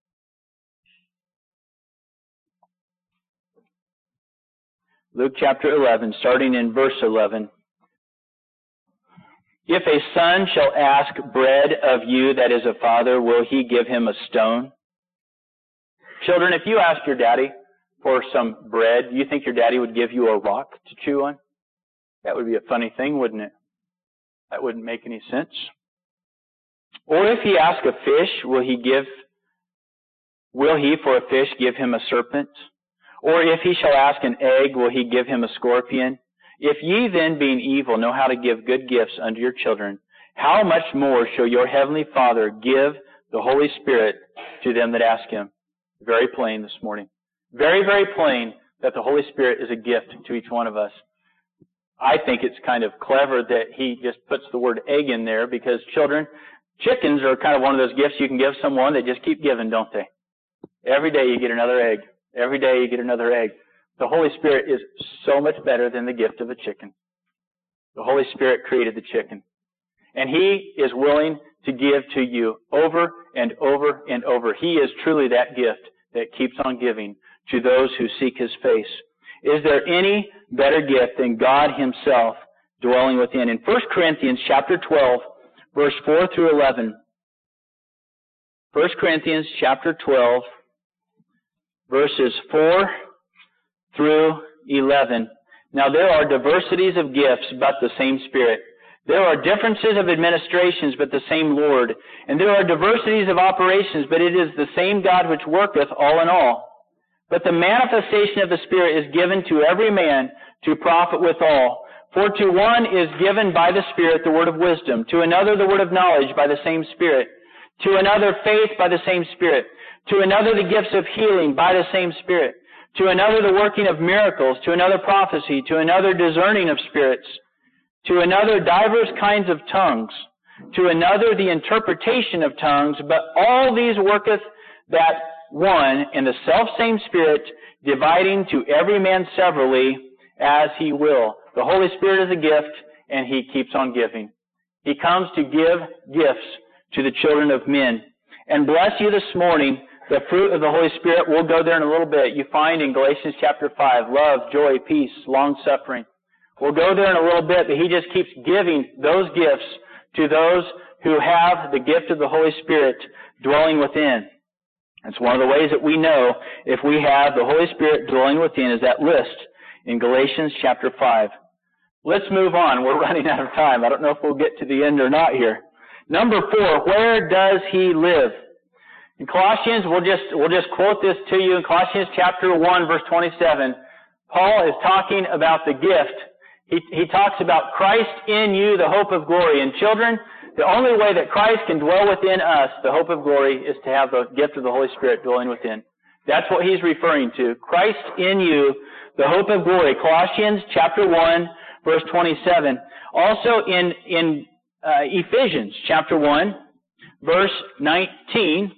Luke chapter 11, starting in verse 11. If a son shall ask bread of you that is a father, will he give him a stone? Children, if you asked your daddy for some bread, do you think your daddy would give you a rock to chew on? That would be a funny thing, wouldn't it? That wouldn't make any sense. Or if he ask a fish, will he for a fish give him a serpent? Or if he shall ask an egg, will he give him a scorpion? If ye then, being evil, know how to give good gifts unto your children, how much more shall your heavenly Father give the Holy Spirit to them that ask Him? Very plain this morning. Very, very plain that the Holy Spirit is a gift to each one of us. I think it's kind of clever that He just puts the word egg in there because children, chickens are kind of one of those gifts you can give someone that just keep giving, don't they? Every day you get another egg. Every day you get another egg. The Holy Spirit is so much better than the gift of a chicken. The Holy Spirit created the chicken. And He is willing to give to you over and over and over. He is truly that gift that keeps on giving to those who seek His face. Is there any better gift than God Himself dwelling within? In 1 Corinthians chapter 12, verse 4 through 11. 1 Corinthians chapter 12, verses 4 through 11. Now there are diversities of gifts, but the same Spirit. There are differences of administrations, but the same Lord. And there are diversities of operations, but it is the same God which worketh all in all. But the manifestation of the Spirit is given to every man to profit withal. For to one is given by the Spirit the word of wisdom, to another the word of knowledge by the same Spirit, to another faith by the same Spirit, to another the gifts of healing by the same Spirit, to another the working of miracles, to another prophecy, to another discerning of spirits, to another divers kinds of tongues. to another the interpretation of tongues, but all these worketh that one and the selfsame Spirit, dividing to every man severally as he will. The Holy Spirit is a gift, and he keeps on giving. He comes to give gifts to the children of men. And bless you this morning, the fruit of the Holy Spirit, we'll go there in a little bit. You find in Galatians chapter 5, love, joy, peace, long-suffering. We'll go there in a little bit, but he just keeps giving those gifts to those who have the gift of the Holy Spirit dwelling within. It's one of the ways that we know if we have the Holy Spirit dwelling within is that list in Galatians chapter 5. Let's move on. We're running out of time. I don't know if we'll get to the end or not here. Number 4, where does he live? In Colossians, we'll just quote this to you. In Colossians chapter 1, verse 27, Paul is talking about the gift. He talks about Christ in you, the hope of glory. And children, the only way that Christ can dwell within us, the hope of glory, is to have the gift of the Holy Spirit dwelling within. That's what he's referring to. Christ in you, the hope of glory. Colossians chapter 1, verse 27. Also in Ephesians chapter 1, verse 19,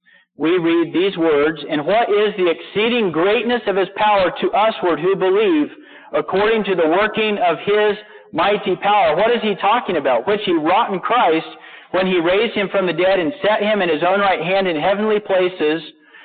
we read these words, and what is the exceeding greatness of his power to usward who believe, according to the working of his mighty power. What is he talking about? Which he wrought in Christ when he raised him from the dead and set him in his own right hand in heavenly places,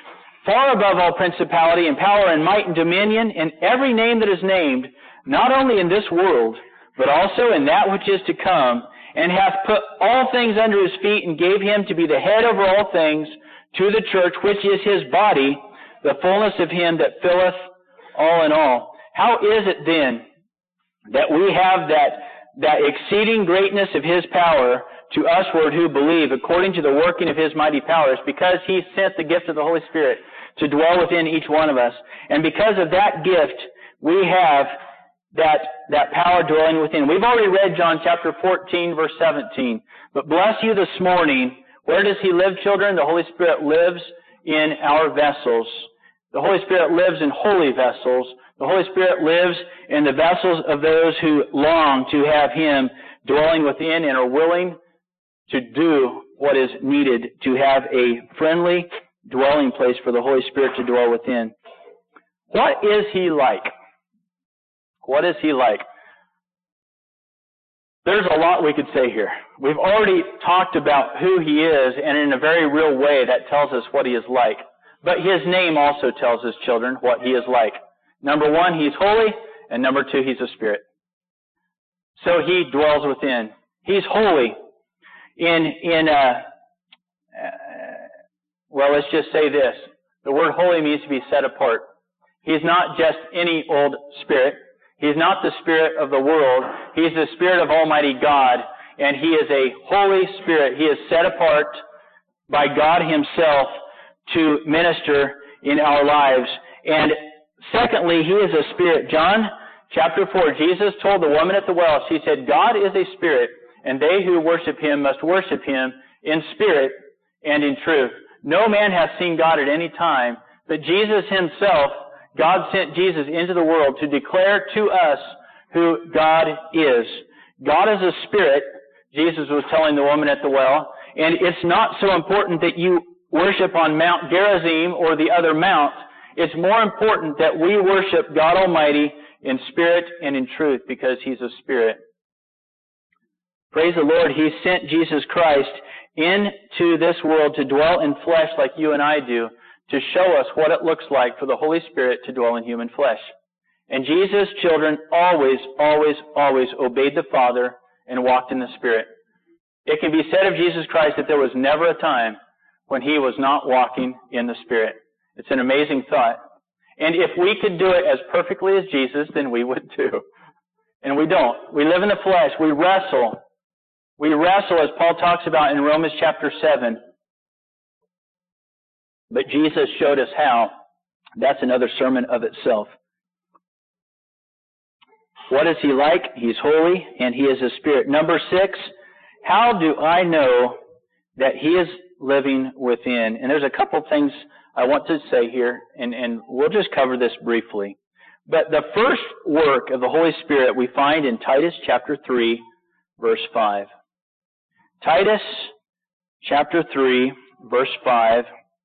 far above all principality and power and might and dominion, and every name that is named, not only in this world, but also in that which is to come, and hath put all things under his feet, and gave him to be the head over all things to the church, which is his body, the fullness of him that filleth all in all. How is it then that we have that exceeding greatness of his power to usward who believe, according to the working of his mighty power? It's because he sent the gift of the Holy Spirit to dwell within each one of us. And because of that gift, we have that power dwelling within. We've already read John chapter 14, verse 17. But bless you this morning. Where does he live, children? The Holy Spirit lives in our vessels. The Holy Spirit lives in holy vessels. The Holy Spirit lives in the vessels of those who long to have him dwelling within and are willing to do what is needed to have a friendly dwelling place for the Holy Spirit to dwell within. What is he like? What is he like? There's a lot we could say here. We've already talked about who he is, and in a very real way that tells us what he is like. But his name also tells us, children, what he is like. Number 1, he's holy, and number 2, he's a spirit. So he dwells within. He's holy. Well, let's just say this. The word holy means to be set apart. He's not just any old spirit. He's not the spirit of the world. He's the Spirit of Almighty God, and he is a Holy Spirit. He is set apart by God himself to minister in our lives. And secondly, he is a spirit. John chapter 4, Jesus told the woman at the well, she said, God is a spirit, and they who worship him must worship him in spirit and in truth. No man has seen God at any time, but Jesus himself, God sent Jesus into the world to declare to us who God is. God is a spirit, Jesus was telling the woman at the well, and it's not so important that you worship on Mount Gerizim or the other mount. It's more important that we worship God Almighty in spirit and in truth because he's a spirit. Praise the Lord, he sent Jesus Christ into this world to dwell in flesh like you and I do, to show us what it looks like for the Holy Spirit to dwell in human flesh. And Jesus' children always, always, always obeyed the Father and walked in the Spirit. It can be said of Jesus Christ that there was never a time when he was not walking in the Spirit. It's an amazing thought. And if we could do it as perfectly as Jesus, then we would too. And we don't. We live in the flesh. We wrestle. We wrestle, as Paul talks about in Romans chapter 7. But Jesus showed us how. That's another sermon of itself. What is he like? He's holy, and he is a spirit. Number 6, how do I know that he is living within? And there's a couple things I want to say here, and we'll just cover this briefly. But the first work of the Holy Spirit we find in Titus chapter 3, verse 5. Titus chapter 3, verse 5.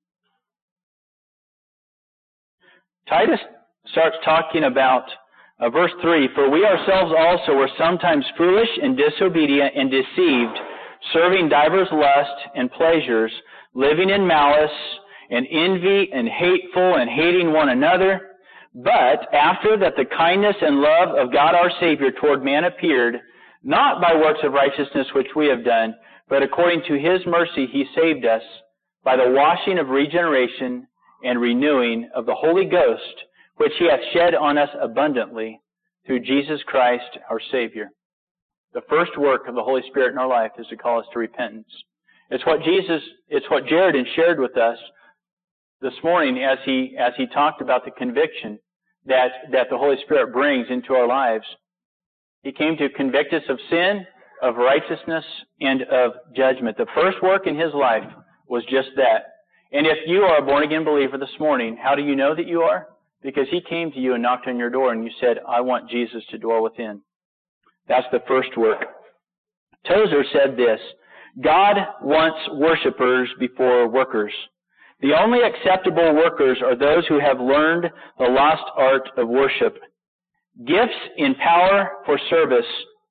Titus starts talking about verse 3, "For we ourselves also were sometimes foolish and disobedient and deceived, serving divers lusts and pleasures, living in malice and envy and hateful and hating one another. But after that the kindness and love of God our Savior toward man appeared, not by works of righteousness which we have done, but according to His mercy He saved us by the washing of regeneration and renewing of the Holy Ghost, which He hath shed on us abundantly through Jesus Christ our Savior." The first work of the Holy Spirit in our life is to call us to repentance. It's what Jared shared with us this morning as he talked about the conviction that the Holy Spirit brings into our lives. He came to convict us of sin, of righteousness, and of judgment. The first work in His life was just that. And if you are a born-again believer this morning, how do you know that you are? Because He came to you and knocked on your door and you said, "I want Jesus to dwell within." That's the first work. Tozer said this, "God wants worshipers before workers. The only acceptable workers are those who have learned the lost art of worship. Gifts in power for service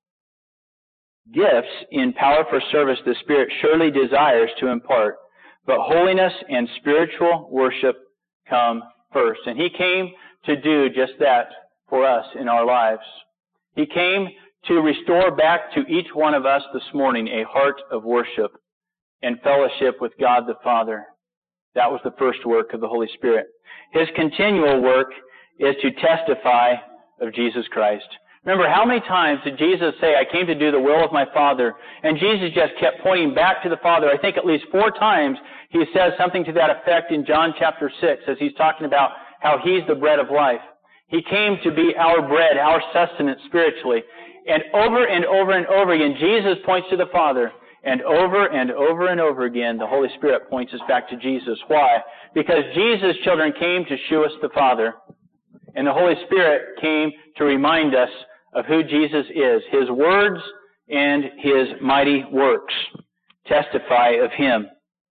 the Spirit surely desires to impart, but holiness and spiritual worship come first." And He came to do just that for us in our lives. He came to restore back to each one of us this morning a heart of worship and fellowship with God the Father. That was the first work of the Holy Spirit. His continual work is to testify of Jesus Christ. Remember, how many times did Jesus say, "I came to do the will of my Father"? And Jesus just kept pointing back to the Father. I think at least 4 times He says something to that effect in John chapter 6 as He's talking about how He's the bread of life. He came to be our bread, our sustenance spiritually. And over and over and over again, Jesus points to the Father. And over and over and over again, the Holy Spirit points us back to Jesus. Why? Because Jesus' children came to shew us the Father. And the Holy Spirit came to remind us of who Jesus is. His words and His mighty works testify of Him.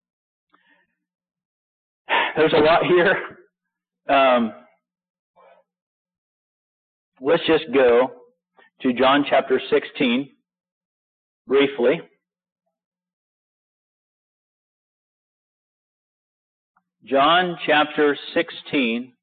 There's a lot here. Let's just go to John chapter 16 briefly. John chapter 16.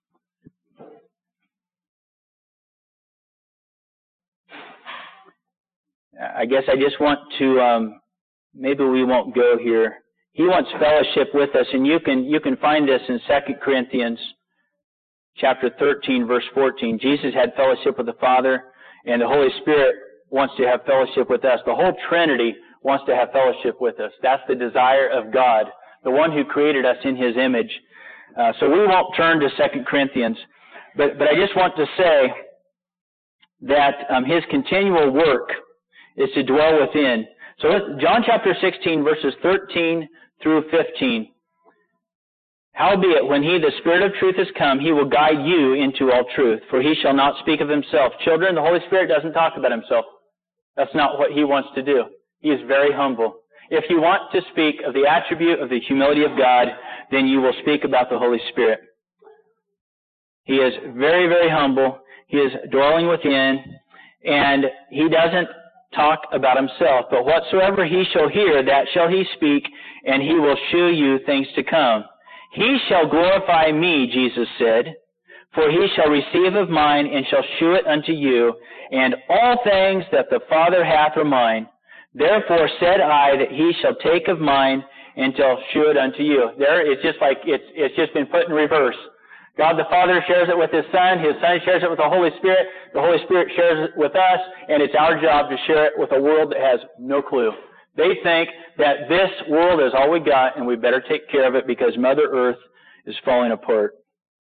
I guess I just want to, maybe we won't go here. He wants fellowship with us, and you can find this in 2 Corinthians chapter 13, verse 14. Jesus had fellowship with the Father, and the Holy Spirit wants to have fellowship with us. The whole Trinity wants to have fellowship with us. That's the desire of God, the one who created us in His image. So we won't turn to 2 Corinthians, but I just want to say that His continual work is to dwell within. So John chapter 16, verses 13 through 15. "Howbeit, when He, the Spirit of truth, is come, He will guide you into all truth. For He shall not speak of Himself." Children, the Holy Spirit doesn't talk about Himself. That's not what He wants to do. He is very humble. If you want to speak of the attribute of the humility of God, then you will speak about the Holy Spirit. He is very, very humble. He is dwelling within, and He doesn't talk about Himself. But whatsoever He shall hear, that shall He speak, and He will shew you things to come. "He shall glorify me," Jesus said, "for He shall receive of mine, and shall shew it unto you. And all things that the Father hath are mine. Therefore said I that He shall take of mine, and shall shew it unto you." There, it's just like it's just been put in reverse. God the Father shares it with His Son shares it with the Holy Spirit shares it with us, and it's our job to share it with a world that has no clue. They think that this world is all we got, and we better take care of it because Mother Earth is falling apart.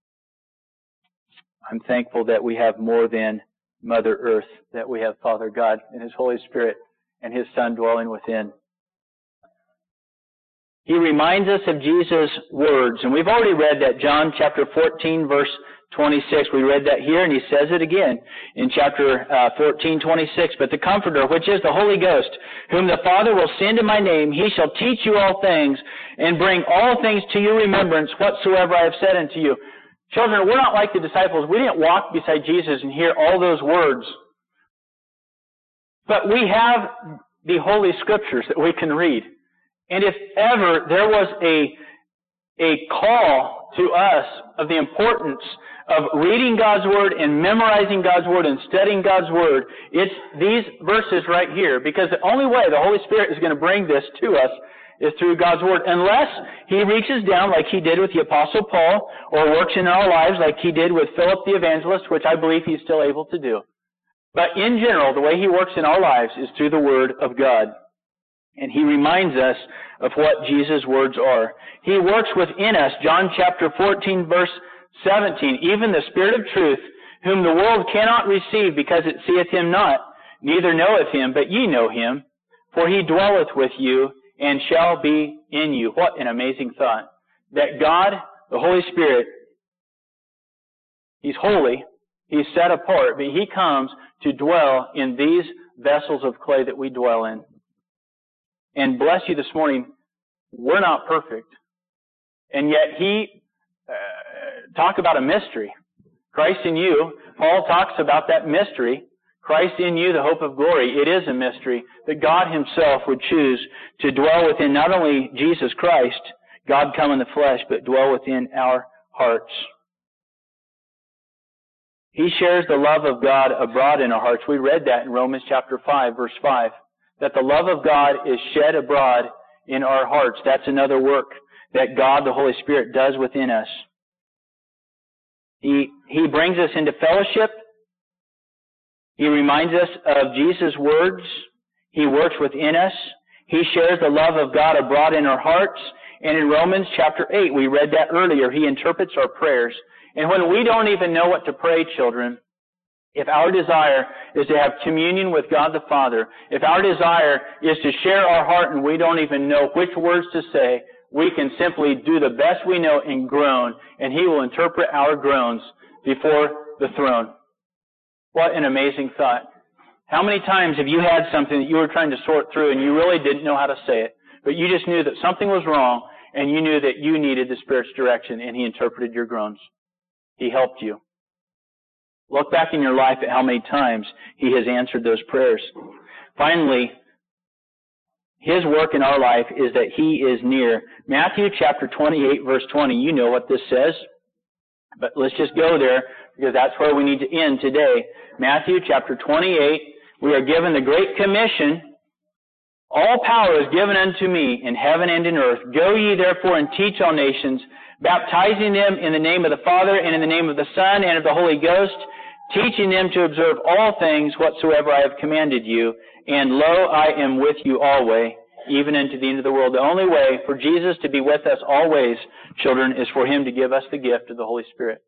I'm thankful that we have more than Mother Earth, that we have Father God and His Holy Spirit and His Son dwelling within. He reminds us of Jesus' words, and we've already read that John chapter 14, verse 26. We read that here, and he says it again in chapter 14:26. But the Comforter, which is the Holy Ghost, whom the Father will send in my name, he shall teach you all things, and bring all things to your remembrance, whatsoever I have said unto you. Children, we're not like the disciples. We didn't walk beside Jesus and hear all those words. But we have the Holy Scriptures that we can read. And if ever there was a call to us of the importance of reading God's Word and memorizing God's Word and studying God's Word, it's these verses right here. Because the only way the Holy Spirit is going to bring this to us is through God's Word. Unless He reaches down like He did with the Apostle Paul, or works in our lives like He did with Philip the Evangelist, which I believe He's still able to do. But in general, the way He works in our lives is through the Word of God. And He reminds us of what Jesus' words are. He works within us, John chapter 14, verse 17, even the Spirit of truth, whom the world cannot receive, because it seeth Him not, neither knoweth Him, but ye know Him, for He dwelleth with you, and shall be in you. What an amazing thought. That God, the Holy Spirit, He's holy, He's set apart, but He comes to dwell in these vessels of clay that we dwell in. And bless you this morning, we're not perfect. And yet He, talk about a mystery. Christ in you, Paul talks about that mystery. Christ in you, the hope of glory. It is a mystery that God Himself would choose to dwell within not only Jesus Christ, God come in the flesh, but dwell within our hearts. He shares the love of God abroad in our hearts. We read that in Romans chapter 5, verse 5, that the love of God is shed abroad in our hearts. That's another work that God, the Holy Spirit, does within us. He brings us into fellowship. He reminds us of Jesus' words. He works within us. He shares the love of God abroad in our hearts. And in Romans chapter 8, we read that earlier, He interprets our prayers. And when we don't even know what to pray, children, if our desire is to have communion with God the Father, if our desire is to share our heart and we don't even know which words to say, we can simply do the best we know and groan, and He will interpret our groans before the throne. What an amazing thought. How many times have you had something that you were trying to sort through and you really didn't know how to say it, but you just knew that something was wrong and you knew that you needed the Spirit's direction, and He interpreted your groans. He helped you. Look back in your life at how many times He has answered those prayers. Finally, His work in our life is that He is near. Matthew chapter 28, verse 20, you know what this says. But let's just go there, because that's where we need to end today. Matthew chapter 28, we are given the Great Commission. All power is given unto me in heaven and in earth. Go ye therefore and teach all nations, baptizing them in the name of the Father and in the name of the Son and of the Holy Ghost, teaching them to observe all things whatsoever I have commanded you. And lo, I am with you always, even unto the end of the world. The only way for Jesus to be with us always, children, is for Him to give us the gift of the Holy Spirit.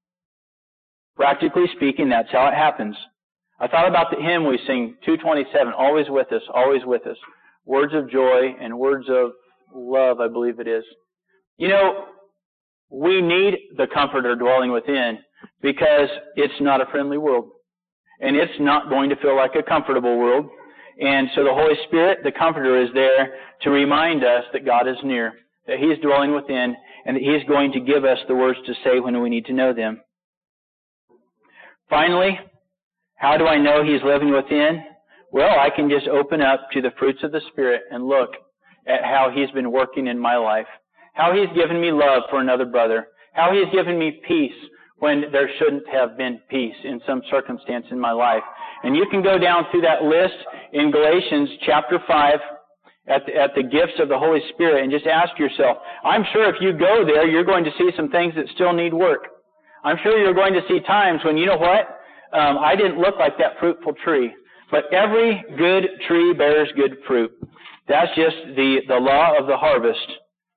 Practically speaking, that's how it happens. I thought about the hymn we sing, 227, always with us, always with us. Words of joy and words of love, I believe it is. You know, we need the Comforter dwelling within, because it's not a friendly world. And it's not going to feel like a comfortable world. And so the Holy Spirit, the Comforter, is there to remind us that God is near, that He is dwelling within, and that He is going to give us the words to say when we need to know them. Finally, how do I know He's living within? Well, I can just open up to the fruits of the Spirit and look at how He's been working in my life, how He's given me love for another brother, how He's given me peace when there shouldn't have been peace in some circumstance in my life. And you can go down through that list in Galatians chapter 5 at the gifts of the Holy Spirit and just ask yourself, I'm sure if you go there, you're going to see some things that still need work. I'm sure you're going to see times when, you know what, I didn't look like that fruitful tree. But every good tree bears good fruit. That's just the law of the harvest.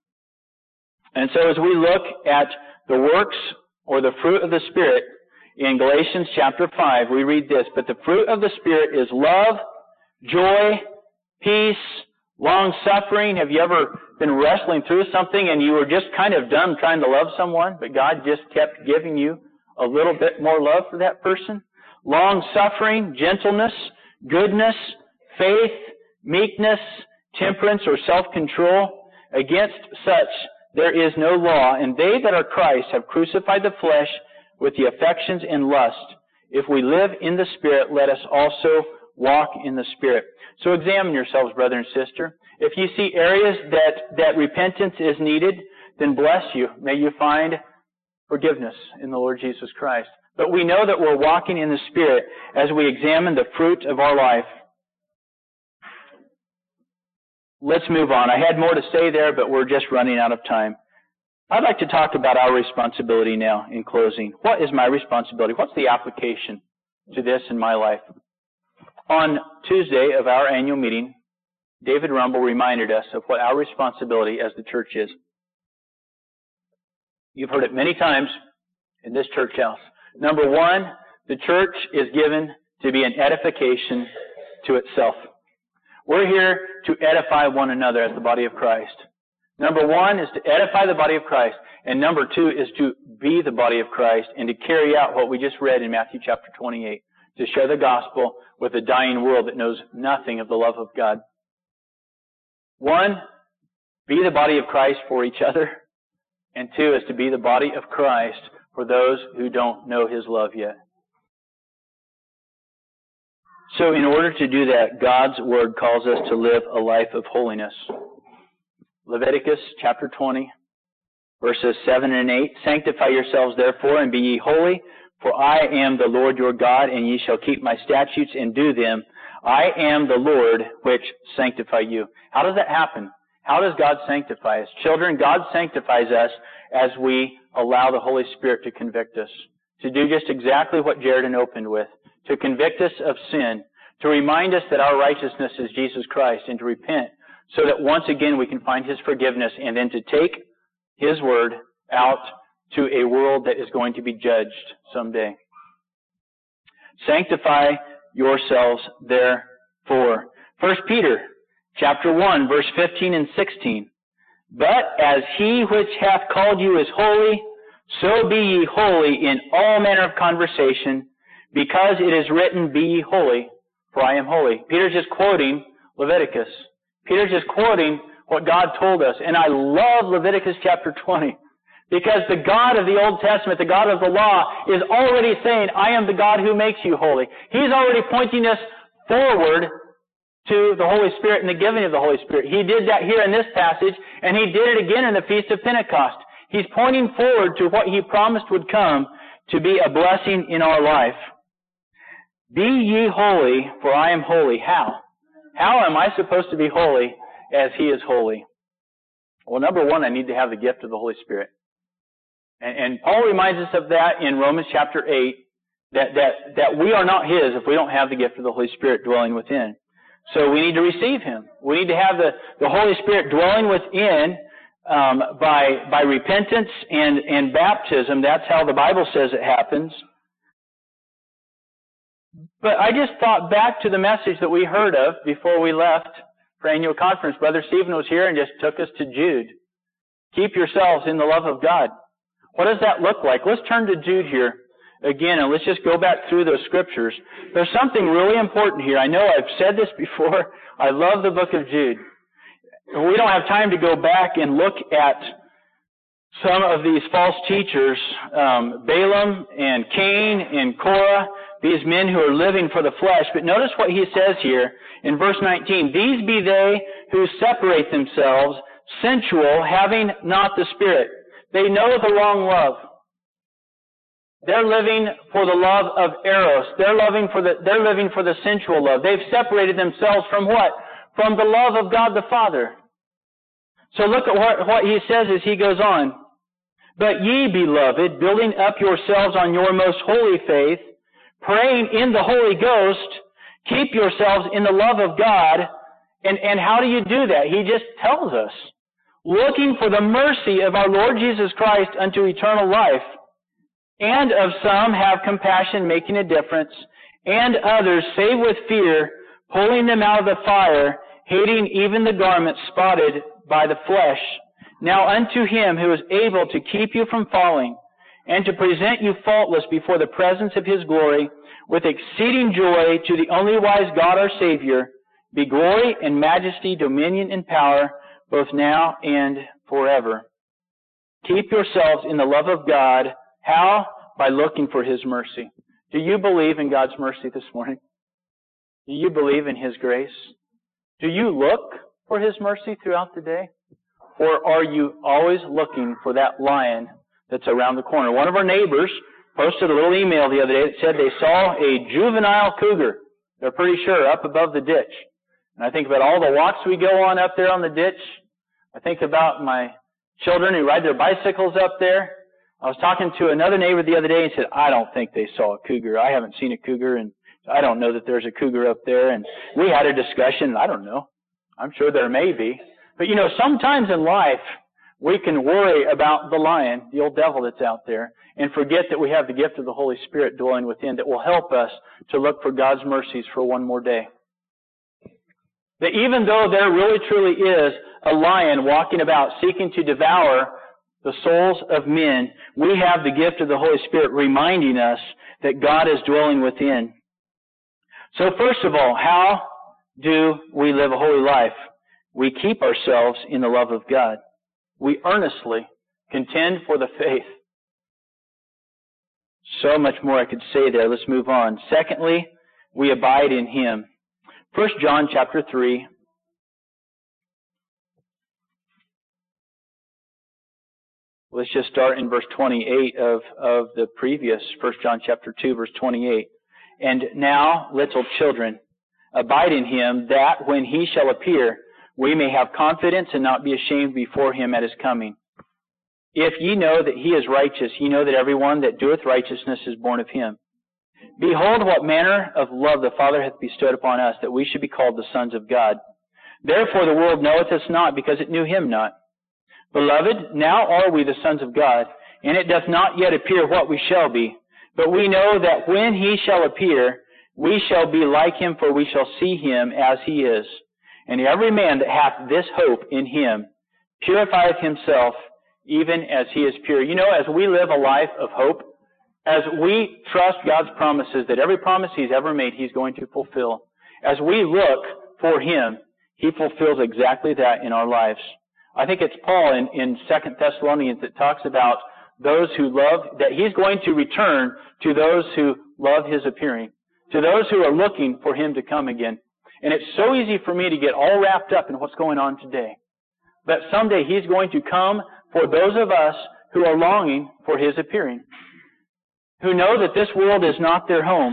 And so as we look at the works or the fruit of the Spirit in Galatians chapter 5, we read this, but the fruit of the Spirit is love, joy, peace, long-suffering. Have you ever been wrestling through something and you were just kind of done trying to love someone, but God just kept giving you a little bit more love for that person. Long-suffering, gentleness, goodness, faith, meekness, temperance, or self-control. Against such there is no law, and they that are Christ have crucified the flesh with the affections and lust. If we live in the Spirit, let us also walk in the Spirit. So examine yourselves, brother and sister. If you see areas that repentance is needed, then bless you. May you find forgiveness in the Lord Jesus Christ. But we know that we're walking in the Spirit as we examine the fruit of our life. Let's move on. I had more to say there, but we're just running out of time. I'd like to talk about our responsibility now in closing. What is my responsibility? What's the application to this in my life? On Tuesday of our annual meeting, David Rumble reminded us of what our responsibility as the church is. You've heard it many times in this church house. Number one, the church is given to be an edification to itself. We're here to edify one another as the body of Christ. Number one is to edify the body of Christ. And number two is to be the body of Christ and to carry out what we just read in Matthew chapter 28, to share the gospel with a dying world that knows nothing of the love of God. One, be the body of Christ for each other. And two is to be the body of Christ for those who don't know His love yet. So in order to do that, God's Word calls us to live a life of holiness. Leviticus chapter 20, verses 7 and 8. Sanctify yourselves therefore and be ye holy, for I am the Lord your God, and ye shall keep my statutes and do them. I am the Lord which sanctify you. How does that happen? How does God sanctify us? Children, God sanctifies us as we allow the Holy Spirit to convict us, to do just exactly what Jared opened with, to convict us of sin, to remind us that our righteousness is Jesus Christ, and to repent so that once again we can find His forgiveness, and then to take His Word out to a world that is going to be judged someday. Sanctify yourselves therefore. 1 Peter chapter 1, verse 15 and 16. But as He which hath called you is holy, so be ye holy in all manner of conversation, because it is written, be ye holy, for I am holy. Peter's just quoting Leviticus. Peter's just quoting what God told us. And I love Leviticus chapter 20. Because the God of the Old Testament, the God of the law, is already saying, I am the God who makes you holy. He's already pointing us forward to the Holy Spirit and the giving of the Holy Spirit. He did that here in this passage, and He did it again in the Feast of Pentecost. He's pointing forward to what He promised would come to be a blessing in our life. Be ye holy, for I am holy. How? How am I supposed to be holy as He is holy? Well, number one, I need to have the gift of the Holy Spirit. And Paul reminds us of that in Romans chapter 8, that we are not His if we don't have the gift of the Holy Spirit dwelling within. So we need to receive Him. We need to have the Holy Spirit dwelling within by repentance and baptism. That's how the Bible says it happens. But I just thought back to the message that we heard of before we left for annual conference. Brother Stephen was here and just took us to Jude. Keep yourselves in the love of God. What does that look like? Let's turn to Jude here again, and let's just go back through those scriptures. There's something really important here. I know I've said this before. I love the book of Jude. We don't have time to go back and look at some of these false teachers, Balaam and Cain and Korah, these men who are living for the flesh. But notice what he says here in verse 19. These be they who separate themselves, sensual, having not the Spirit. They know the wrong love. They're living for the love of eros. They're living for the sensual love. They've separated themselves from what? From the love of God the Father. So look at what he says as he goes on. But ye, beloved, building up yourselves on your most holy faith, praying in the Holy Ghost, keep yourselves in the love of God. And how do you do that? He just tells us. Looking for the mercy of our Lord Jesus Christ unto eternal life. And of some have compassion, making a difference, and others save with fear, pulling them out of the fire, hating even the garments spotted by the flesh. Now unto Him who is able to keep you from falling, and to present you faultless before the presence of His glory with exceeding joy. To the only wise God our Savior be glory and majesty, dominion and power, both now and forever. Keep yourselves in the love of God. How? By looking for His mercy. Do you believe in God's mercy this morning? Do you believe in His grace? Do you look for His mercy throughout the day? Or are you always looking for that lion that's around the corner? One of our neighbors posted a little email the other day that said they saw a juvenile cougar. They're pretty sure up above the ditch. And I think about all the walks we go on up there on the ditch. I think about my children who ride their bicycles up there. I was talking to another neighbor the other day and said, I don't think they saw a cougar. I haven't seen a cougar, and I don't know that there's a cougar up there. And we had a discussion. I don't know. I'm sure there may be. But you know, sometimes in life, we can worry about the lion, the old devil that's out there, and forget that we have the gift of the Holy Spirit dwelling within that will help us to look for God's mercies for one more day. That even though there really truly is a lion walking about seeking to devour the souls of men, we have the gift of the Holy Spirit reminding us that God is dwelling within. So first of all, how do we live a holy life? We keep ourselves in the love of God. We earnestly contend for the faith. So much more I could say there. Let's move on. Secondly, we abide in Him. 1 John chapter 3. Let's just start in verse 28 of the previous 1 John chapter 2, verse 28. And now, little children, abide in Him, that when He shall appear, we may have confidence and not be ashamed before Him at His coming. If ye know that He is righteous, ye know that everyone that doeth righteousness is born of Him. Behold, what manner of love the Father hath bestowed upon us, that we should be called the sons of God. Therefore the world knoweth us not, because it knew Him not. Beloved, now are we the sons of God, and it doth not yet appear what we shall be. But we know that when He shall appear, we shall be like Him, for we shall see Him as He is. And every man that hath this hope in Him purifieth himself, even as He is pure. You know, as we live a life of hope, as we trust God's promises, that every promise He's ever made, He's going to fulfill. As we look for Him, He fulfills exactly that in our lives. I think it's Paul in 2 Thessalonians that talks about those who love, that He's going to return to those who love His appearing, to those who are looking for Him to come again. And it's so easy for me to get all wrapped up in what's going on today. But someday He's going to come for those of us who are longing for His appearing, who know that this world is not their home.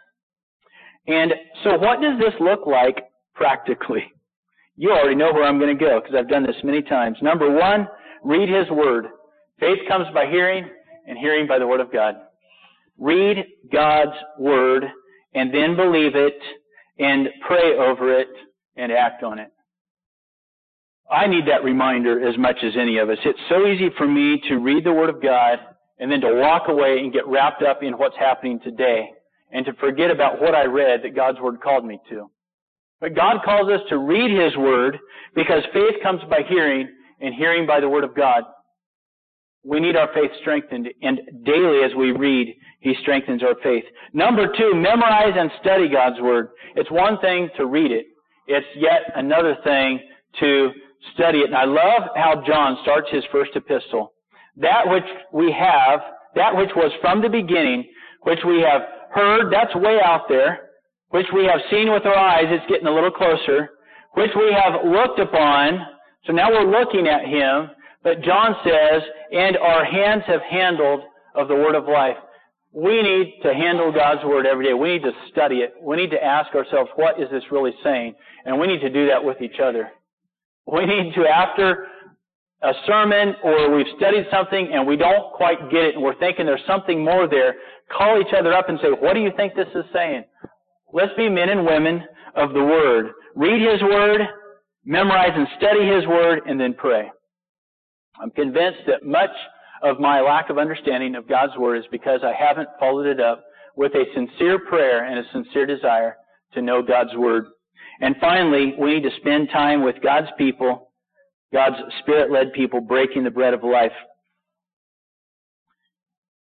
And so what does this look like practically? You already know where I'm going to go because I've done this many times. Number one, read His Word. Faith comes by hearing, and hearing by the Word of God. Read God's Word, and then believe it, and pray over it, and act on it. I need that reminder as much as any of us. It's so easy for me to read the Word of God and then to walk away and get wrapped up in what's happening today and to forget about what I read that God's Word called me to. But God calls us to read His Word because faith comes by hearing and hearing by the Word of God. We need our faith strengthened, and daily as we read, He strengthens our faith. Number two, memorize and study God's Word. It's one thing to read it. It's yet another thing to study it. And I love how John starts his first epistle. That which we have, that which was from the beginning, which we have heard, that's way out there, which we have seen with our eyes, it's getting a little closer, which we have looked upon, so now we're looking at Him, but John says, and our hands have handled of the Word of life. We need to handle God's Word every day. We need to study it. We need to ask ourselves, what is this really saying? And we need to do that with each other. We need to, after a sermon or we've studied something and we don't quite get it and we're thinking there's something more there, call each other up and say, what do you think this is saying? Let's be men and women of the Word. Read His Word, memorize and study His Word, and then pray. I'm convinced that much of my lack of understanding of God's Word is because I haven't followed it up with a sincere prayer and a sincere desire to know God's Word. And finally, we need to spend time with God's people, God's Spirit-led people, breaking the bread of life.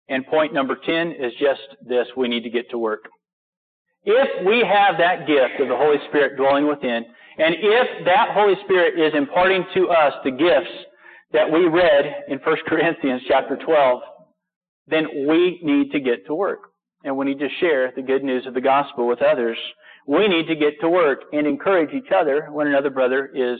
And point number 10 is just this: we need to get to work. If we have that gift of the Holy Spirit dwelling within, and if that Holy Spirit is imparting to us the gifts that we read in 1 Corinthians chapter 12, then we need to get to work. And we need to share the good news of the gospel with others. We need to get to work and encourage each other when another brother is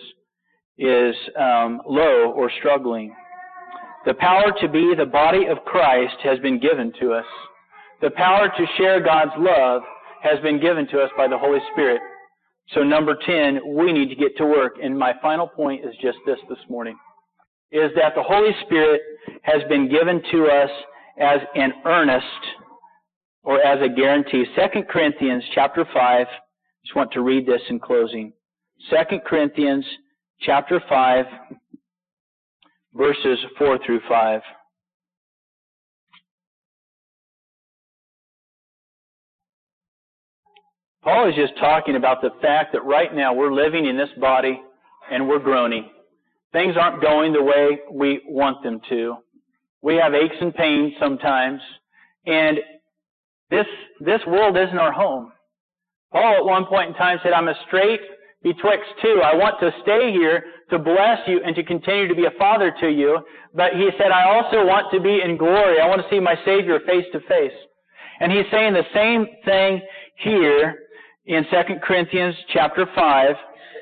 low or struggling. The power to be the body of Christ has been given to us. The power to share God's love has been given to us by the Holy Spirit. So number 10, we need to get to work. And my final point is just this morning, is that the Holy Spirit has been given to us as an earnest or as a guarantee. 2 Corinthians chapter 5, just want to read this in closing. 2 Corinthians chapter 5, verses 4 through 5. Paul is just talking about the fact that right now we're living in this body and we're groaning. Things aren't going the way we want them to. We have aches and pains sometimes, and this world isn't our home. Paul at one point in time said, I'm a strait betwixt two. I want to stay here to bless you and to continue to be a father to you, but he said, I also want to be in glory. I want to see my Savior face to face. And he's saying the same thing here in 2 Corinthians chapter 5.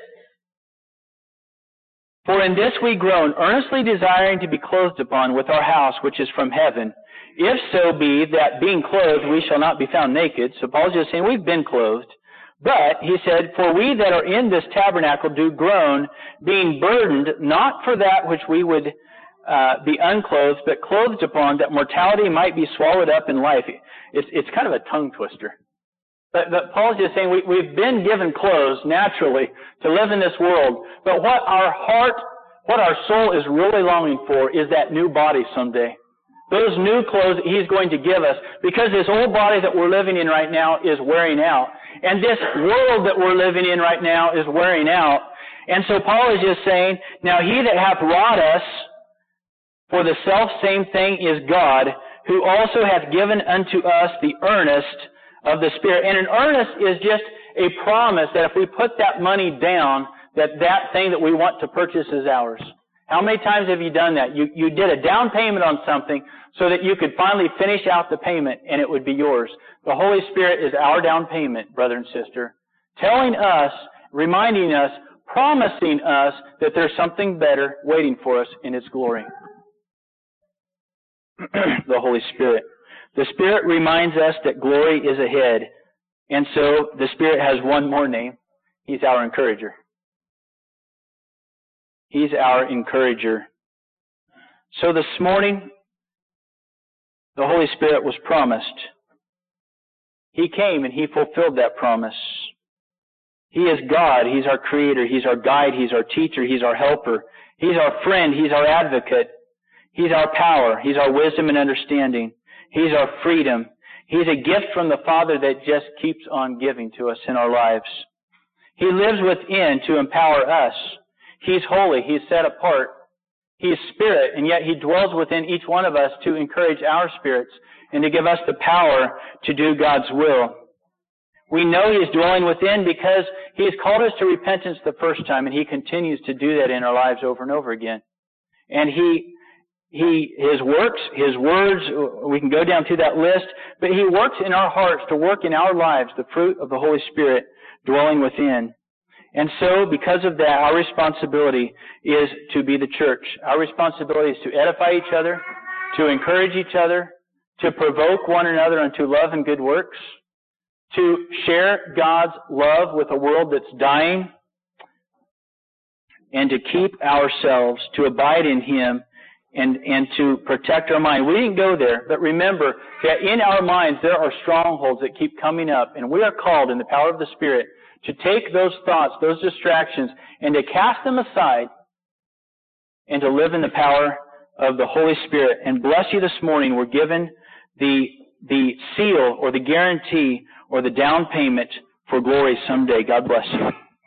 For in this we groan, earnestly desiring to be clothed upon with our house which is from heaven. If so be that being clothed we shall not be found naked. So Paul's just saying we've been clothed. But, he said, for we that are in this tabernacle do groan, being burdened, not for that which we would be unclothed, but clothed upon, that mortality might be swallowed up in life. It's kind of a tongue twister. But Paul's just saying we've been given clothes naturally to live in this world. But what our heart, what our soul is really longing for is that new body someday. Those new clothes He's going to give us, because this old body that we're living in right now is wearing out. And this world that we're living in right now is wearing out. And so Paul is just saying, now He that hath wrought us for the self-same thing is God, who also hath given unto us the earnest of the Spirit. And an earnest is just a promise that if we put that money down, that thing that we want to purchase is ours. How many times have you done that? You did a down payment on something so that you could finally finish out the payment and it would be yours. The Holy Spirit is our down payment, brother and sister, telling us, reminding us, promising us that there's something better waiting for us in its glory. The Holy Spirit. The Spirit reminds us that glory is ahead. And so the Spirit has one more name. He's our encourager. He's our encourager. So this morning, the Holy Spirit was promised. He came and He fulfilled that promise. He is God. He's our Creator. He's our guide. He's our teacher. He's our helper. He's our friend. He's our advocate. He's our power. He's our wisdom and understanding. He's our freedom. He's a gift from the Father that just keeps on giving to us in our lives. He lives within to empower us. He's holy. He's set apart. He's Spirit, and yet He dwells within each one of us to encourage our spirits and to give us the power to do God's will. We know He's dwelling within because He's called us to repentance the first time, and He continues to do that in our lives over and over again. And His works, His words, we can go down through that list, but He works in our hearts to work in our lives the fruit of the Holy Spirit dwelling within. And so, because of that, our responsibility is to be the church. Our responsibility is to edify each other, to encourage each other, to provoke one another unto love and good works, to share God's love with a world that's dying, and to keep ourselves, to abide in Him, and to protect our mind. We didn't go there, but remember that in our minds there are strongholds that keep coming up, and we are called in the power of the Spirit to take those thoughts, those distractions, and to cast them aside and to live in the power of the Holy Spirit. And bless you this morning, we're given the seal or the guarantee or the down payment for glory someday. God bless you.